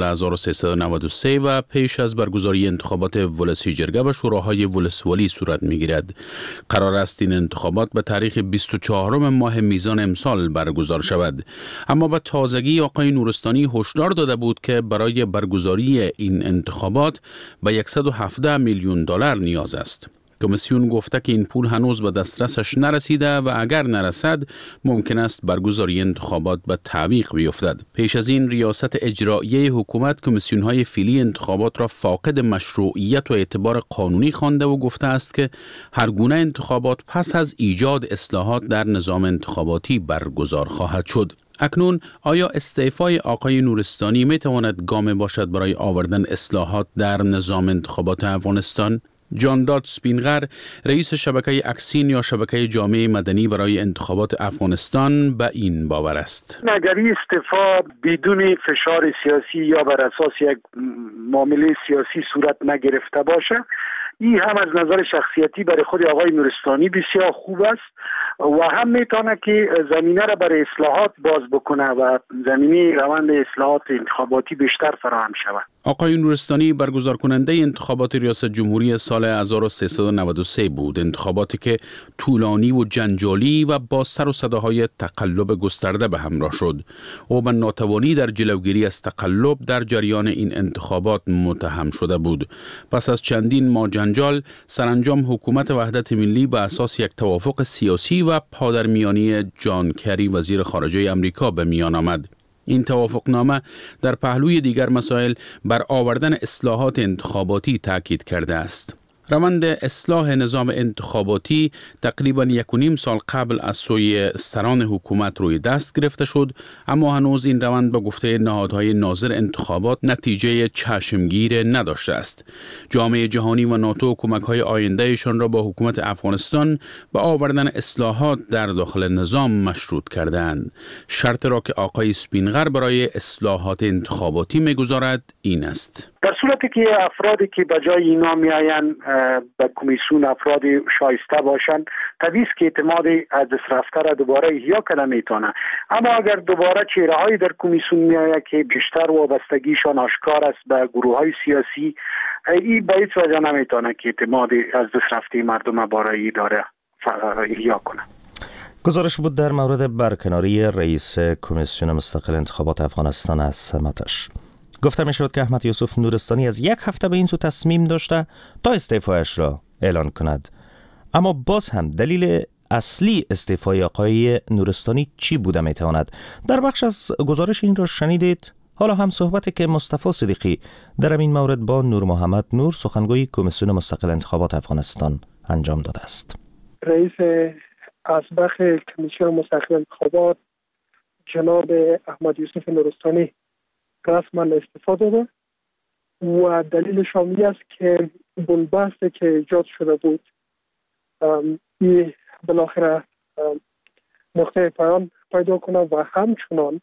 1393 و پیش از برگزاری انتخابات ولسی جرگه و شوراهای ولسوالی صورت می‌گیرد. قرار است این انتخابات به تاریخ 24 ماه میزان امسال برگزار شود. اما به تازگی آقای نورستانی هشدار داده بود که برای برگزاری این انتخابات به $117 میلیون نیاز است. کمیسیون گفته که این پول هنوز به دسترسش نرسیده و اگر نرسد ممکن است برگزاری انتخابات به تعویق بیفتد. پیش از این ریاست اجراییه حکومت کمیسیون‌های فعلی انتخابات را فاقد مشروعیت و اعتبار قانونی خوانده و گفته است که هر گونه انتخابات پس از ایجاد اصلاحات در نظام انتخاباتی برگزار خواهد شد. اکنون آیا استعفای آقای نورستانی می تواند گام باشد برای آوردن اصلاحات در نظام انتخابات افغانستان؟ جانداد سپینغر رئیس شبکه اکسین یا شبکه جامعه مدنی برای انتخابات افغانستان به این باور است. اگر این استعفا بدون فشار سیاسی یا بر اساس یک معامله سیاسی صورت نگرفته باشه، این هم از نظر شخصیتی برای خود آقای نورستانی بسیار خوب است و هم میتونه که زمینه را برای اصلاحات باز بکنه و زمینه روند اصلاحات انتخاباتی بیشتر فراهم شود. آقای نورستانی برگزار کننده انتخابات ریاست جمهوری سال 1393 بود، انتخاباتی که طولانی و جنجالی و با سر و صداهای تقلب گسترده به همراه شد. او به ناتوانی در جلوگیری از تقلب در جریان این انتخابات متهم شده بود. پس از چندین ماه جنجال، سرانجام حکومت وحدت ملی به اساس یک توافق سیاسی و پادرمیانی جان کری وزیر خارجه آمریکا به میان آمد. این توافقنامه در پهلوی دیگر مسائل بر آوردن اصلاحات انتخاباتی تاکید کرده است. روند اصلاح نظام انتخاباتی تقریباً 1.5 سال قبل از سوی سران حکومت روی دست گرفته شد، اما هنوز این روند به گفته نهادهای ناظر انتخابات نتیجه چشمگیر نداشته است. جامعه جهانی و ناتو کمک‌های آیندهشان را با حکومت افغانستان به آوردن اصلاحات در داخل نظام مشروط کردند. شرط را که آقای سپینغر برای اصلاحات انتخاباتی می‌گذارد این است: در صورتی که افرادی که به جای اینا میآیند به کمیسیون افراد شایسته باشند، طبیعی است که اعتماد از دست رفته را دوباره احیا کنه میتونه. اما اگر دوباره چهره‌هایی در کمیسیون میآید که بیشتر وابستگیشان آشکار است به گروه‌های سیاسی، این به هیچ وجه نمیتونه که اعتماد از دست رفته مردم برای اداره احیا کنه. گزارش بود در مورد برکناری رئیس کمیسیون مستقل انتخابات افغانستان از سمتش. گفته می شود که احمد یوسف نورستانی از 1 هفته به این سو تصمیم داشته تا استعفایش را اعلان کند. اما باز هم دلیل اصلی استعفای آقای نورستانی چی بوده می تواند؟ در بخش از گزارش این را شنیدید. حالا هم صحبتی که مصطفی صدیقی در این مورد با نور محمد نور، سخنگوی کمیسیون مستقل انتخابات افغانستان، انجام داده است. رئیس اسبق کمیسیون مستقل انتخابات جناب احمد یوسف نورستانی رسما استفاده داده و دلیل شامی است که بنبستی که ایجاد شده بود این بالاخره نقطه پایان پیدا کنه و همچنان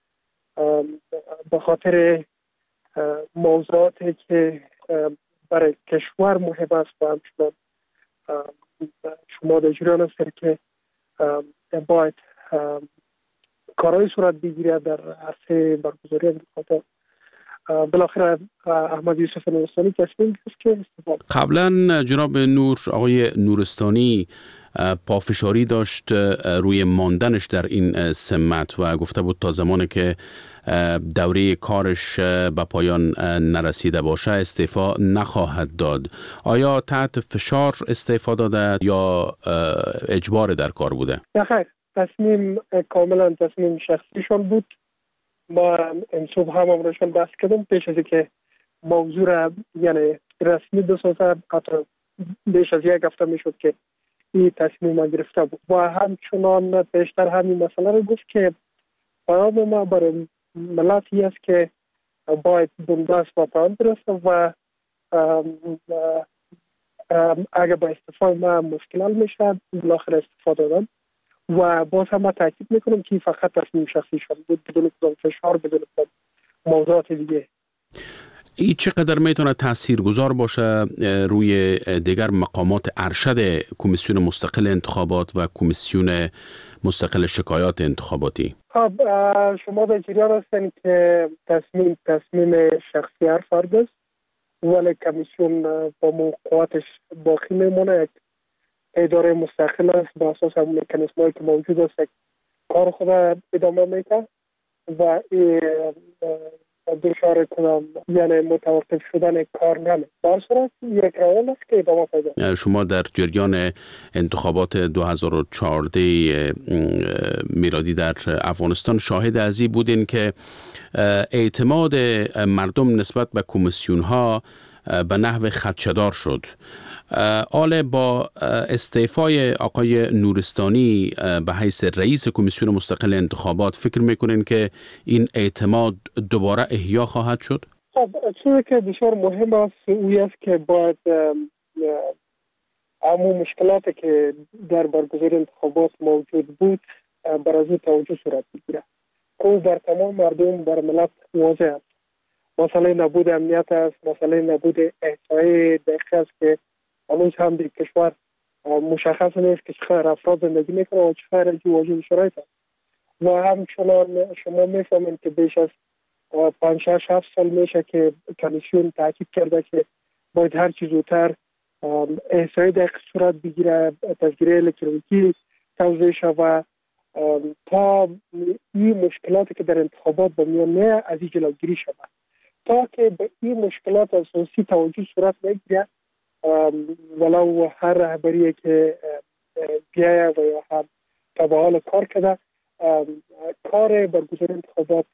به خاطر موضوعاتی که برای کشور مهم است و همچنان شما در جریان است که باید کارهای صورت بگیره در عرصه برگزاری انتخابات، بالاخره احمد یوسف نورستانی تصمیم گرفت که استفاده. قبلا جناب نور آقای نورستانی پافشاری داشت روی ماندنش در این سمت و گفته بود تا زمانی که دوره کارش به پایان نرسیده باشه استعفا نخواهد داد. آیا تحت فشار استعفا داده یا اجبار در کار بوده؟ خیر، تصمیم کاملا تصمیم شخصیشان بود. ما امصبح هم امروشان بحث کردم پیش از که موضوع را یعنی رسمی بسازه. حتی بیش از 1 هفته می شد که این تصمیم گرفته بود و همچنان بیشتر همین مسئله رو گفت که پیام ما برای ملتی است که باید بنبست و پایان برسه و اگر با استفاده ما مشکل میشه بالاخره استفاده دادن و باز هم ما تاکید میکنم که فقط تصمیم شخصی شده بود بدون کدام فشار بدون کدام موضوعات دیگه. این چقدر میتونه تاثیرگذار باشه روی دیگر مقامات ارشد کمیسیون مستقل انتخابات و کمیسیون مستقل شکایات انتخاباتی؟ خب شما به جریان هستین که تصمیم شخصی هر فرد است ولی کمیسیون با موقعاتش باقی میمونه. یک اداره مستقل است با اساس هم مکانیزمایی که موجود است کار خود ادامه میکنه و دچار کدام یعنی متوقف شدن کار نمی. در صورت یک روال است که ادامه پیدا. شما در جریان انتخابات 2014 میلادی در افغانستان شاهد از این بودین که اعتماد مردم نسبت به کمیسیون ها به نحو خدشه‌دار شد. حالا با استعفای آقای نورستانی به حیث رئیس کمیسیون مستقل انتخابات فکر میکنین که این اعتماد دوباره احیا خواهد شد؟ خب چیزی که بسیار مهم است اوی است که باید همون مشکلاتی که در برگزاری انتخابات موجود بود بر از توجه صورت بگیره. او بر تمام مردم بر ملت واضح است. مسئله نبود امنیت است، مسئله نبود احصایی دقیق است که هنوز هم در کشور مشخص نیست که چقدر افراد زندگی میکنه و چقدر واجد شرایط است. و همچنان شما میفهمید که بیش از 5-6-7 سال میشه که کمیسیون تاکید کرده که باید هر چیز زودتر احصایی دقیق صورت بگیره، تسجیل الکترونیکی توزیع شود تا این مشکلاتی که در انتخابات به میان میاد از این جلوگیری شود. تا که به این مشکلات اساسی توجه صورت بگیره ولو هر رهبری که بیایه و یا هم تا به حال کار کرده کار برگزاری انتخابات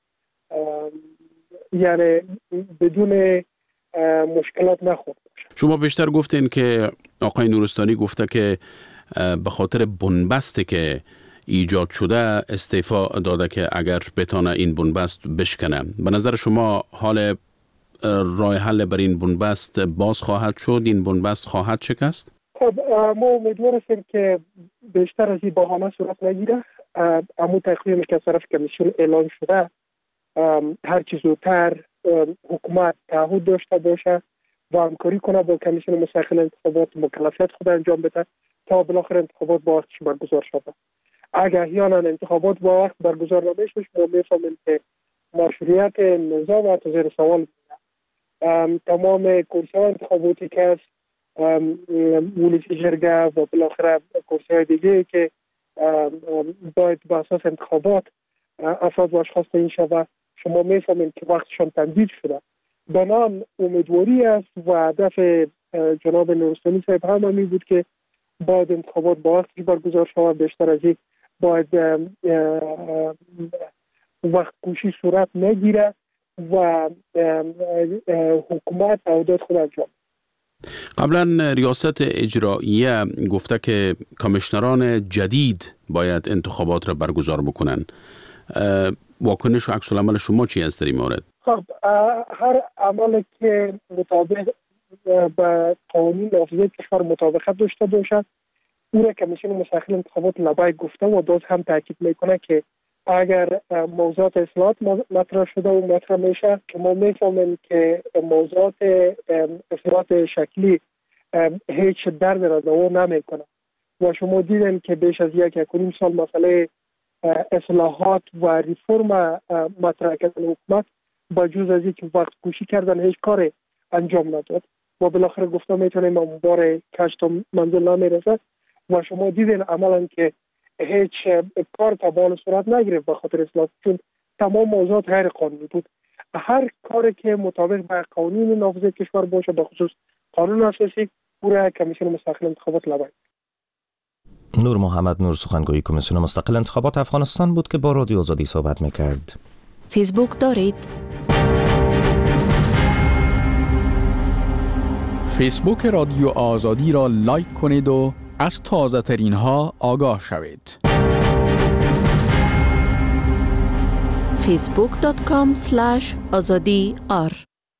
یعنی بدون مشکلات نخورد باشه. شما بیشتر گفتین که آقای نورستانی گفته که به خاطر بنبستی که ایجاد شده استعفا داده که اگر بتانه این بنبست بشکنه. به نظر شما حال راه حل بر این بنبست باز خواهد شد؟ این بنبست خواهد شکست؟ خب ما امیدوار هستیم که بیشتر از این بهانه صورت نگیره. اما تقریبا که از طرف کمیسیون اعلان شده هر چیز زودتر حکومت تعهد داشته باشه و همکاری کنه با کمیسیون مستقل انتخابات مکلفیت خود انجام بده تا بالاخره انتخابات با وقتش برگزار شده. اگر احیانا انتخابات با وقت برگزار نمیشه ما میفهمیم که مشروعیت نظام از زیر سوال میاد. تمام کرسی‌های انتخاباتی که از ولسی جرگه و بالاخره کرسی‌های دیگه که باید به اساس انتخابات افراد و اشخاص تعیین شود شما میفهمید که وقتشان تمدید شده. بنان امیدواری است و هدف جناب نورستانی صاحب هم همین بود که باید انتخابات با وقتش برگزار شود. بیشتر از این باید وقت کوشی صورت نگیره و حکومت عهدات خود انجام. قبلا ریاست اجراییه گفته که کمیشنران جدید باید انتخابات را برگزار بکنن. واکنش و عکس العمل شما چی است در این مورد؟ خب هر عملی که مطابق با قوانین نافذه کشور مطابقت داشته باشد او را کمیسیون مستقل انتخابات لبای گفته و باز هم تاکید میکنه که اگر موضوعات اصلاحات مطرح شده و مطرح میشه که ما میفهمیم که موضوعات اصلاحات شکلی هیچ درد را دوا نمیکنه و شما دیدن که بیش از 1.5 سال مسئله اصلاحات و ریفرم مطرح کردن حکومت با جز از اینکه وقت کوشی کردن هیچ کاری انجام نداد و بالاخره گفته میتونیم بار کش تا منزل نمیرسه و شما دیدین عملا که هیچ کار تبال صورت نگرفت به خاطر اصلاحات چون تمام موضوعات غیر قانونی بود. هر کاری که مطابق با قانون نافذه کشور باشه به خصوص قانون اساسی او را کمیسیون مستقل انتخابات لبای. نور محمد نور سخنگوی کمیسیون مستقل انتخابات افغانستان بود که با رادیو آزادی صحبت میکرد. فیسبوک دارید؟ فیسبوک رادیو آزادی را لایک کنید و از تازه ترین ها آگاه شوید. facebook.com/azadi.ar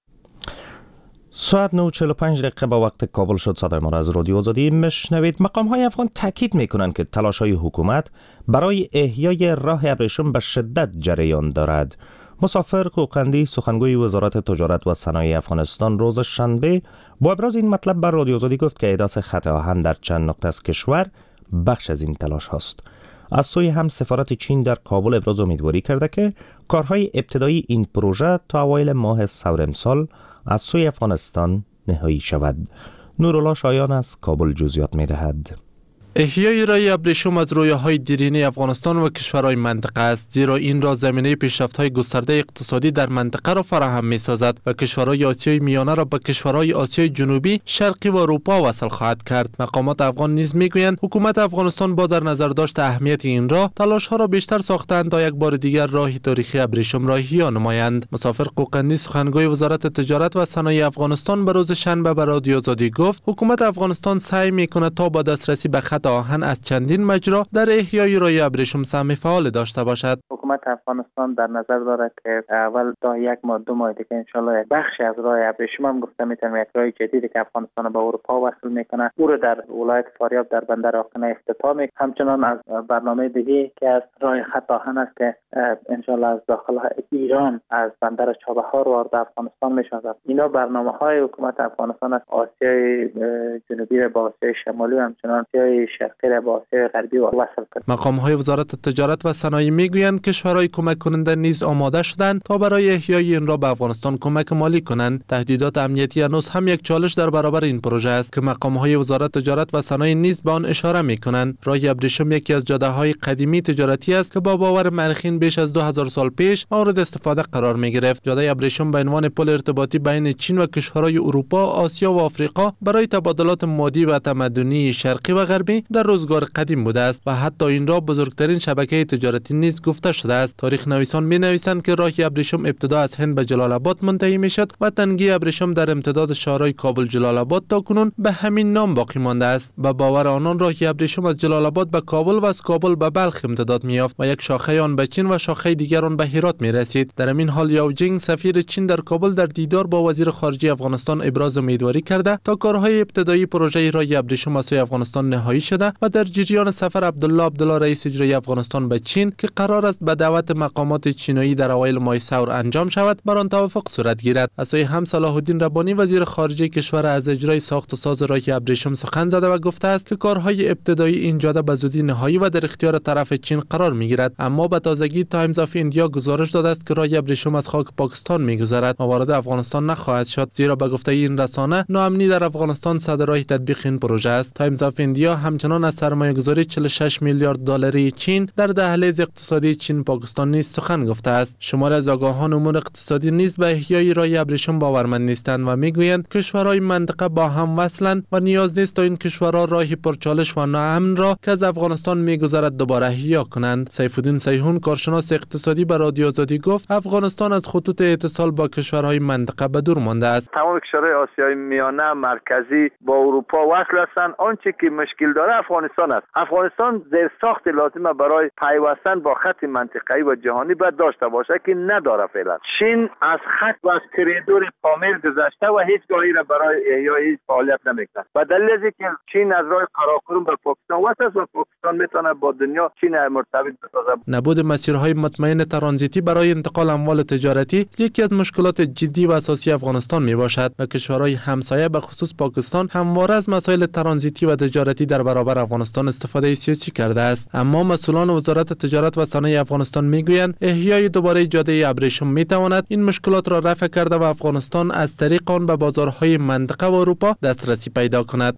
ساعت 9:45 با وقت کابل شد. صدای ما را از رادیو آزادی میشنوید. مقام‌های افغان تاکید میکنند که تلاش‌های حکومت برای احیای راه ابریشم به شدت جریان دارد. مسافر قوقندی سخنگوی وزارت تجارت و صنایع افغانستان روز شنبه با ابراز این مطلب بر رادیو آزادی گفت که احداث خط آهن در چند نقطه از کشور بخش از این تلاش هاست. از سوی هم سفارت چین در کابل ابراز امیدواری کرده که کارهای ابتدایی این پروژه تا اوایل ماه سور امسال از سوی افغانستان نهایی شود. نورالله شایان از کابل جزئیات می‌دهد. احیای راه ابریشم از رویاهای دیرینه افغانستان و کشورهای منطقه است، زیرا این را زمینه پیشرفت‌های گسترده اقتصادی در منطقه را فراهم می‌سازد و کشورهای آسیای میانه را به کشورهای آسیای جنوبی، شرقی و اروپا وصل خواهد کرد. مقامات افغان نیز می‌گویند حکومت افغانستان با در نظر داشت اهمیت این راه، تلاش‌ها را بیشتر ساختند تا یک بار دیگر راه تاریخی ابریشم را احیا نمایند. مسافر قوقندی سخنگوی وزارت تجارت و صنایع افغانستان به روز شنبه به رادیو آزادی گفت حکومت افغانستان سعی می‌کند تا با دسترسی به خط آهن از چندین مجرا در احیای راه ابریشم سهم فعال داشته باشد. حکومت افغانستان در نظر دارد که اول تا 1 ماه 2 ماه دیگه انشالله بخشی از راه ابریشم هم گفته میتونم یک راه جدیدی که افغانستان به اروپا وصل میکنه او رو در ولایت فاریاب در بندر آقنه افتتاح میکنه. همچنان از برنامه دیگه که از راه خط آهن است که انشالله از داخل ایران از بندر چابهار وارد افغانستان میشود. اینا برنامه‌های حکومت افغانستان از آسیای جنوبی با آسیای شمالی و همچنان آسیای شرقی با آسیای غربی وصل کرد. مقام‌های وزارت تجارت و صنایع میگویند کشورهای کمک کننده نیز آماده شدند تا برای احیای این را به افغانستان کمک مالی کنند. تهدیدات امنیتی هنوز هم یک چالش در برابر این پروژه است که مقام‌های وزارت تجارت و صنایع نیز به آن اشاره می‌کنند. راه ابریشم یکی از جاده‌های قدیمی تجارتی است که با باور مورخین بیش از 2000 سال پیش مورد استفاده قرار می‌گرفت. جاده ابریشم به عنوان پل ارتباطی بین چین و کشورهای اروپا، آسیا و آفریقا برای تبادلات مادی و تمدنی شرقی و غربی در روزگار قدیم بوده است و حتی این را بزرگترین شبکه تجارتی نیز گفته شده است. تاریخ نویسان می‌نویسند که راه ابریشم ابتدا از هند به جلال آباد منتهی می‌شد و تنگی ابریشم در امتداد شهرهای کابل جلال آباد تا کنون به همین نام باقی مانده است. به باور آنان راه ابریشم از جلال آباد به کابل و از کابل به بلخ امتداد می‌یافت و یک شاخه آن به چین و شاخه دیگر آن به هرات می‌رسید. در همین حال یاو جینگ سفیر چین در کابل در دیدار با وزیر خارجه افغانستان ابراز امیدواری کرده تا کارهای ابتدایی پروژه راه ابریشم از سوی افغانستان نهایی شده و در جریان سفر عبدالله رئیس اجرایی افغانستان به چین که قرار است به دعوت مقامات چینی در اوایل ماه سور انجام شود بر آن توافق صورت گیرد. از سوی هم صلاح الدین ربانی وزیر خارجه کشور از اجرای ساخت و ساز راه ابریشم سخن زده و گفته است که کارهای ابتدایی این جاده به زودی نهایی و در اختیار طرف چین قرار میگیرد. اما به تازگی تایمز آف ایندیا گزارش داده است که راه ابریشم از خاک پاکستان میگذرد و وارد افغانستان نخواهد شد، زیرا به گفته این رسانه ناامنی در افغانستان صد راه تطبیق این پروژه است. تایمز آف ایندیا همچنان از سرمایه‌گذاری 46 میلیارد دلاری چین در دهلیز اقتصادی چین پاکستان نیز سخن گفته است. شمار از آگاهان امور اقتصادی نیز به احیای راه ابریشم باورمند نیستند و میگویند کشورهای منطقه با هم وصلند و نیاز نیست تا این کشورها راهی پرچالش و ناامن را که از افغانستان میگذرد دوباره احیا کنند. سیف‌الدین سیحون کارشناس اقتصادی به رادیو آزادی گفت افغانستان از خطوط اتصال با کشورهای منطقه به دور مانده است. تمام کشورهای آسیای میانه مرکزی با اروپا وصل هستند. آنچه که مشکل داره افغانستان است. افغانستان زیرساخت لازمه برای پیوستن با خط منطقه‌ای و جهانی باید داشته باشه که نداره فعلا. چین از خط و از کریدور پامیر گذشته و هیچ گاهی را برای احیای فعالیت نمیکنه. و دلیل از اینکه چین از راه قراقرم به پاکستان وصل است و پاکستان میتونه با دنیا چین مرتبط بسازه. نبود مسیرهای مطمئن ترانزیتی برای انتقال اموال تجارتی یکی از مشکلات جدی و اساسی افغانستان میباشد و کشورهای همسایه به خصوص پاکستان همواره از مسائل ترانزیتی و تجارتی در برابر افغانستان استفاده سیاسی کرده است. اما مسئولان وزارت تجارت و صنایع افغانستان میگویند احیای دوباره جاده ابریشم میتواند این مشکلات را رفع کرده و افغانستان از طریق آن به بازارهای منطقه و اروپا دسترسی پیدا کند.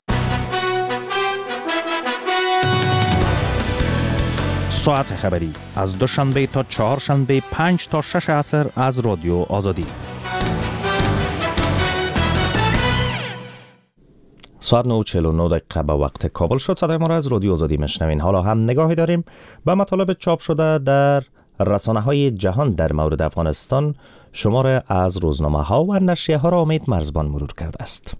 ساعت خبری از دوشنبه تا چهارشنبه 5 تا 6 عصر از رادیو آزادی. ساعت 9:49 به وقت کابل شد. صدای ما را از رادیو آزادی میشنوین. حالا هم نگاهی داریم به مطالب چاپ شده در رسانه‌های جهان در مورد افغانستان. شماره از روزنامه‌ها و نشریه‌ها را امید مرزبان مرور کرده است.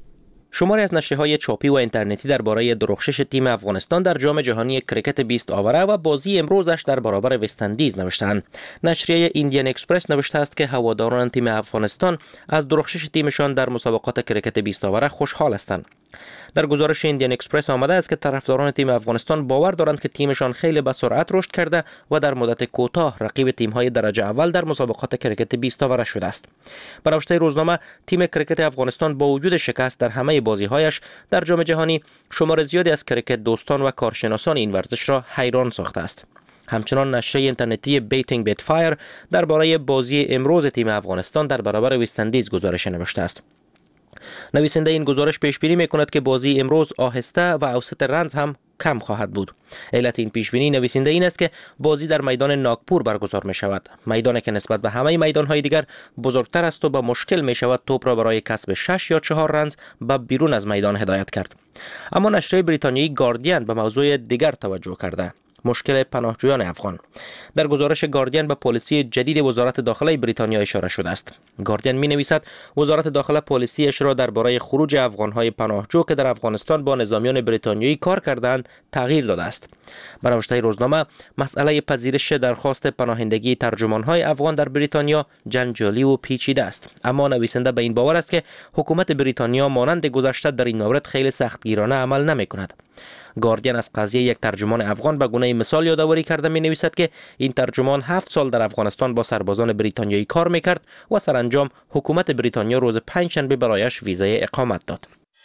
شماری از نشریه‌های چاپی و اینترنتی درباره درخشش تیم افغانستان در جام جهانی کریکت 20 آوره و بازی امروزش در برابر وست‌اندیز نوشتند. نشریه ایندین اکسپرس نوشته است که هواداران تیم افغانستان از درخشش تیمشان در مسابقات کریکت 20 آوره خوشحال هستند. در گزارش ایندین اکسپرس آمده است که طرفداران تیم افغانستان باور دارند که تیمشان خیلی به سرعت رشد کرده و در مدت کوتاه رقیب تیم‌های درجه اول در مسابقات کریکت 20 آوره شده است. به نوشته روزنامه، تیم کریکت افغانستان با وجود شکست در همه بازی‌هایش در جام جهانی شمار زیادی از کریکت دوستان و کارشناسان این ورزش را حیران ساخته است. همچنان نشریه اینترنتی بیتینگ بیت فایر درباره بازی امروز تیم افغانستان در برابر وست‌اندیز گزارش نوشته است. نویسنده این گزارش پیش بینی می‌کند که بازی امروز آهسته و اوسط رنز هم کم خواهد بود. علت این پیش بینی نویسنده این است که بازی در میدان ناگپور برگزار می شود، میدانی که نسبت به همه میدان‌های دیگر بزرگتر است و با مشکل می شود توپ را برای کسب 6 یا 4 رنز به بیرون از میدان هدایت کرد. اما نشریه بریتانیایی گاردین به موضوع دیگر توجه کرده: مشکل پناهجویان افغان. در گزارش گاردین به پالیسی جدید وزارت داخله بریتانیا اشاره شده است. گاردین می نویسد وزارت داخله پالیسیش را درباره خروج افغان‌های پناهجو که در افغانستان با نظامیان بریتانیایی کار کردند تغییر داده است. به نوشته روزنامه، مسئله پذیرش درخواست پناهندگی ترجمان‌های افغان در بریتانیا جنجالی و پیچیده است، اما نویسنده به این باور است که حکومت بریتانیا مانند گذشته در این مورد خیلی سختگیرانه عمل نمی‌کند. گاردین از قضیه یک ترجمان افغان به گونه مثال یادآوری کرده می نویسد که این ترجمان 7 سال در افغانستان با سربازان بریتانیایی کار میکرد و سرانجام حکومت بریتانیا روز پنجشنبه برایش ویزای اقامت داد.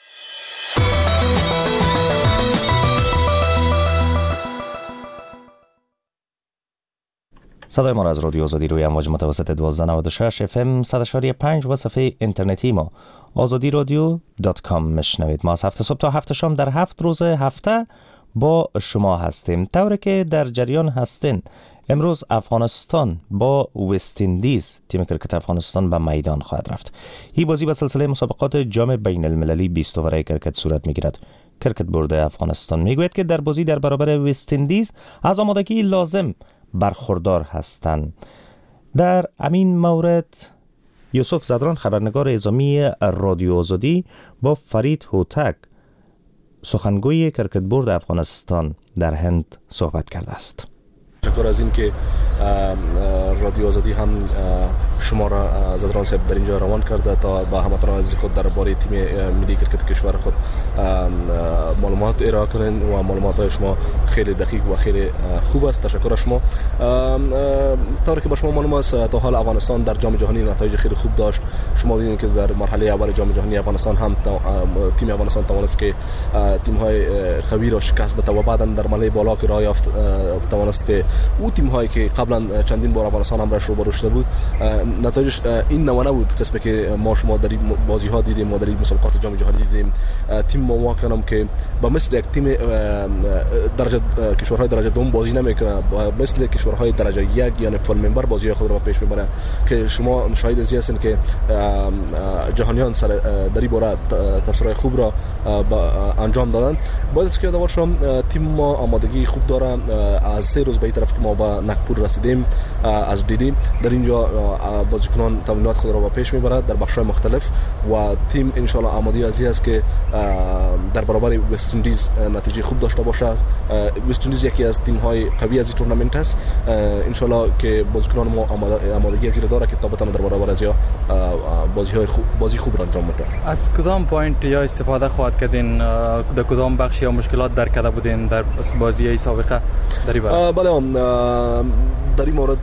صدای ما از رادیو آزادی روی امواج متوسط 1296 FM 100.5 و صفحه اینترنتی ما azadiradyo.com میشنوید. ما از هفته صبح تا هفته شام در 7 روز هفته با شما هستیم. طوری که در جریان هستین، امروز افغانستان با وست‌اندیز، تیم کرکت افغانستان به میدان خواهد رفت. این بازی به سلسله مسابقات جام بین المللی 20 آوره کرکت صورت میگیرد. کرکت بورد افغانستان میگوید که در بازی در برابر وست‌اندیز از آمادگی لازم برخوردار هستند. در همین مورد یوسف زدران، خبرنگار اعزامی رادیو آزادی، با فرید هوتک، سخنگوی کرکت بورد افغانستان در هند، صحبت کرده است. تشکر از این که رادیو آزادی هم شما را زدران صاحب در اینجا روان کرده تا با هموطنان عزیز خود درباره تیم ملی کرکت کشور خود معلومات ارائه کنین و معلومات شما خیلی دقیق و خیلی خوب است. تشکر از شما. طوری که با شما معلوم است تا حال افغانستان در جام جهانی نتایج خیلی خوب داشت. شما دیدین که در مرحله اول جام جهانی افغانستان هم تیم افغانستان توانست که تیم های قوی را شکست بده و بعدا در مرحله بالا که راه یافت توانست که او تیم هایی که قبلا چندین بار افغانستان هم روبرو شده بود نتایجش این نمونه بود. قسمی که ما شما در بازی ها دیدیم، ما در مسابقات جام جهانی دیدیم، تیم موافق کنم که با مثل یک تیم درجه کشورهای درجه دوم بازی نمیکنه، با مثل کشورهای درجه یک یعنی فول ممبر بازی خود را پیش میبره که شما شاهد ازی هستین که جهانیان سر در این باره تبصره خوب را انجام دادن. باید است که یادآور شم تیم ما آمادگی خوب داره. از 3 روز به طرف که ما به ناگپور رسیدیم از دیدیم در اینجا بازیکنان تمرینات خود را با پیش میبرند در بخش‌های مختلف و تیم ان شاء الله آماده ازی است که در برابر وست‌اندیز نتیجه خوب داشته باشه. وست‌اندیز یکی از تیم‌های قوی از این تورنمنت است. ان شاء الله که بازیکنان ما آمادگی ازی داره که تا بتونه در برابر از بازی خوب را انجام بده. از کدام پوینت یا استفاده خواهد کردین؟ در کدام بخش یا مشکلات در کرده بودین در بازی سابقه در این بله در این مورد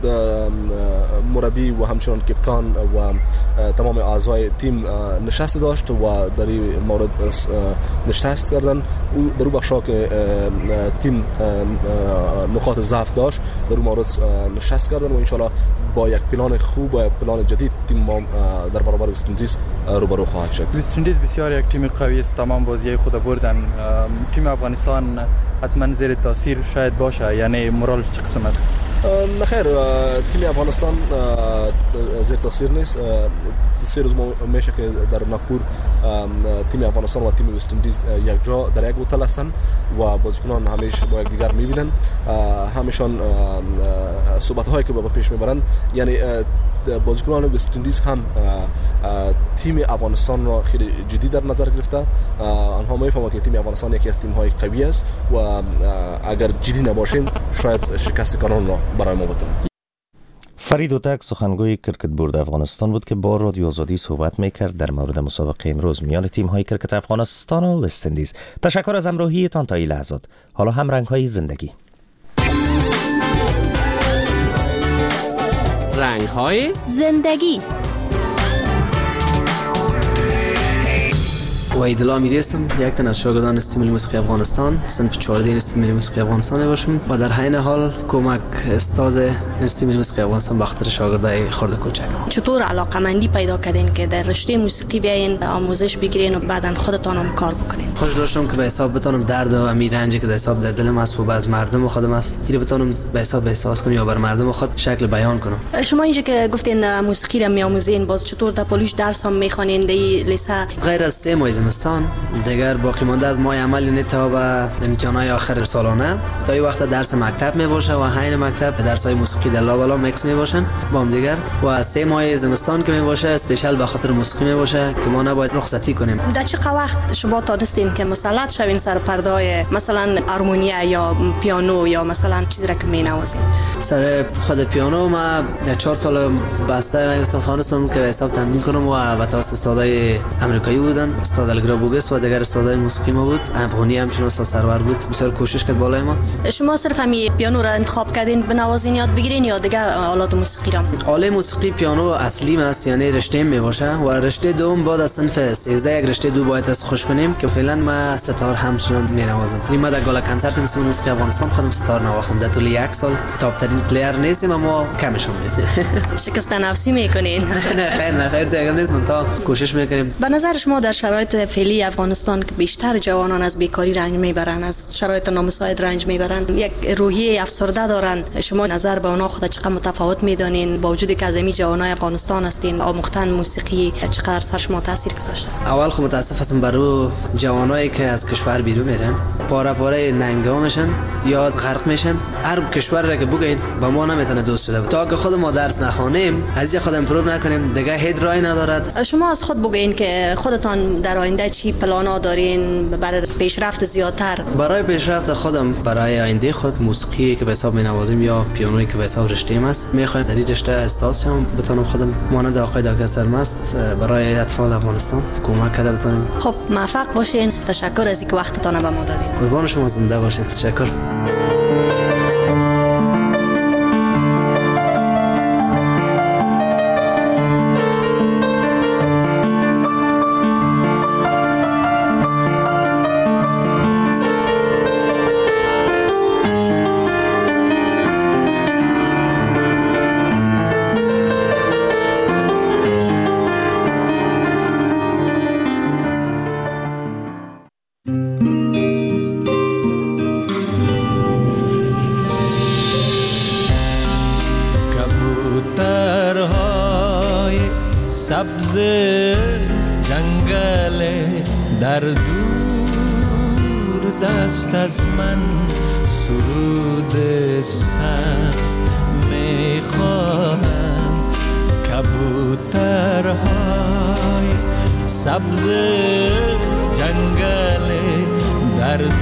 مربی و همچنان کپتان و تمام اعضای تیم نشست داشت و در این مورد نشست کردن. در اون بخشا که تیم نقاط ضعف داشت در اون مورد نشست کردن و انشالله با یک پلان خوب و پلان جدید تیم ما در برابر وست‌اندیز روبرو خواهد شد. وست‌اندیز بسیار یک تیم قوی است، تمام بازی خود بردن. تیم افغانستان حتما زیر تاثیر شاید باشه، یعنی مورالش چه قسم است؟ نخیر، تیم افغانستان زیر تاثیر نیست. 3 روز میشه که در ناگپور تیم افغانستان و تیم وست‌اندیز یک جا در یک هتل هستند و بازیکنان همیشه با یکدیگر میبینن، همیشان صحبت هایی که با پیش میبرن، یعنی بازیکنان وست‌اندیز هم تیم افغانستان را خیلی جدی در نظر گرفته. آنها میفهمند که تیم افغانستان یکی از تیم های قوی است و اگر جدی نباشیم شاید شکست کانون را برای ما بده. فرید اوتک سخنگوی کرکت بورد افغانستان بود که با رادیو آزادی صحبت میکرد در مورد مسابقه امروز میان تیم های کرکت افغانستان و وست اندیز. تشکر از همراهیتان تا این لحظات. حالا هم رنگ های زندگی. رنگ های زندگی. وحید الله امیری هستم، یک تن از شاگردان انستیتوت ملی موسیقی افغانستان، صنف 14 انستیتوت ملی موسیقی افغانستان باشم و در عین حال کمک استاد انستیتوت ملی موسیقی افغانستان به خاطر شاگردای خرد کوچک. چطور علاقه‌مندی پیدا کردین که در رشته موسیقی بیاین آموزش بگیرین و بعداً خودتان هم کار بکنین؟ خوش داشتم که به حساب بتونم درد و امیر رنجی که در حساب در دلم است و باز مردم خودم است اینو بتونم به حساب احساس کنم یا بر مردم خود شکل بیان کنم. شما اینجا که گفتین موسیقی را میآموزین، باز چطور در پالیش درس هم میخوانین در لیسه؟ غیر از 3 ماه زمستان دیگر باقی مانده از ماه عملی نه تا به امتحانات آخر سالانه تا این وقت درس مکتب می باشه و حین مکتب درس های موسیقی در لاوالا میکس می باشن با هم دیگر و 3 ماه زمستان که می باشه اسپیشال به خاطر موسیقی می باشه که ما نباید رخصتی کنیم. در چه وقت شما تونستین که مسلط شوین سر پرده مثلا هارمونیه یا پیانو یا مثلا چیزی را که می نوازین؟ سر خود پیانو ما در 4 سال بسته استادخانه هستم که حساب تمرین کنم و توسط استادای آمریکایی بودن، استاد الگرا بوگس و دیگر استادای موسیقی ما بود. افغانی هم چون استاد سرور بود بسیار کوشش کرد بالای ما. شما صرف همین پیانو را انتخاب کردین بنوازین یاد بگیرین یا دیگه آلات موسیقی را؟ آله موسیقی پیانو اصلی است، یعنی رشته می باشه و رشته دوم بعد از صنف 13 یک رشته دو باید از خوش کنیم که فعلا ما ستار همچنان می نوازم. ما در گالا کنسرت انستیتوت موسیقی افغانستان خودم ستار نواختم. در طول 1 سال تاپ ترین پلیر نیستم اما کمش هم نیستم. شکست نفسی میکنین؟ نه خیر دیگه نیست، من تا کوشش میکنیم. به نظر شما در شرایط فعلی افغانستان که بیشتر جوانان از بیکاری رنج میبرن، از شرایط نامساعد رنج میبرن، یک روحیه افسرده دارن، شما نظر به اونا خود چقدر متفاوت میدانین با وجودی که از این جوانای افغانستان هستین آموختن موسیقی چقدر سر شما تاثیر گذاشته؟ اول خب متاسف هستم برای جوانایی که از کشور بیرون میرن پاره پاره ننگا میشن یا غرق میشن. هر کشور را که بگین با ما نمیتونه دوست شده تا که خود ما درس نخوانیم از خود امپروو نکنیم دیگه هیچ راهی ندارد. شما از خود بگین که خودتان در آینده چی پلانا دارین برای پیشرفت زیادتر؟ برای پیشرفت خودم برای آینده خود موسیقی که به حساب مینوازم یا پیانویی که به حساب رشته‌ام است میخوایم در این رشته استاد شم بتونم خودم مانند آقای دکتر سرمست برای اطفال افغانستان کمک کرده بتونم. خب موفق باشین. تشکر از اینکه وقتتان به ما دادین. قربان شما، زنده باشین. تشکر. سبز جنگل در دور دست از من سرود سبز میخواهم. کبوترهای سبز جنگل در دور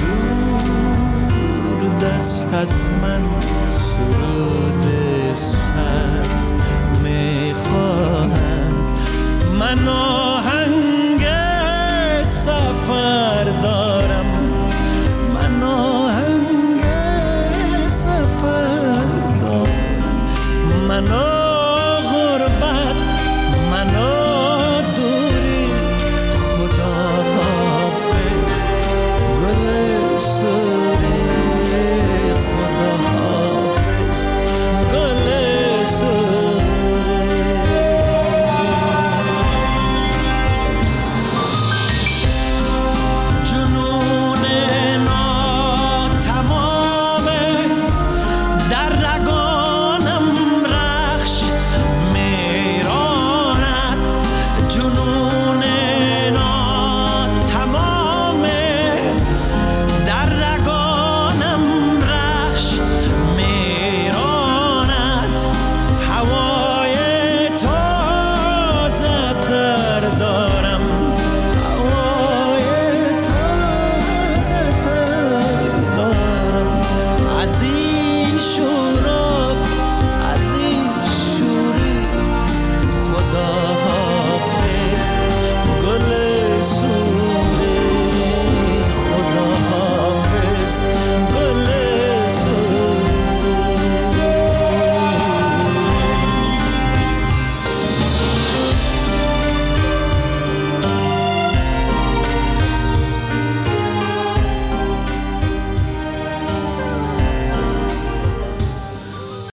دست از من سرود سبز میخواهم. من آهنگ سفر دارم، من آهنگ سفر دارم، من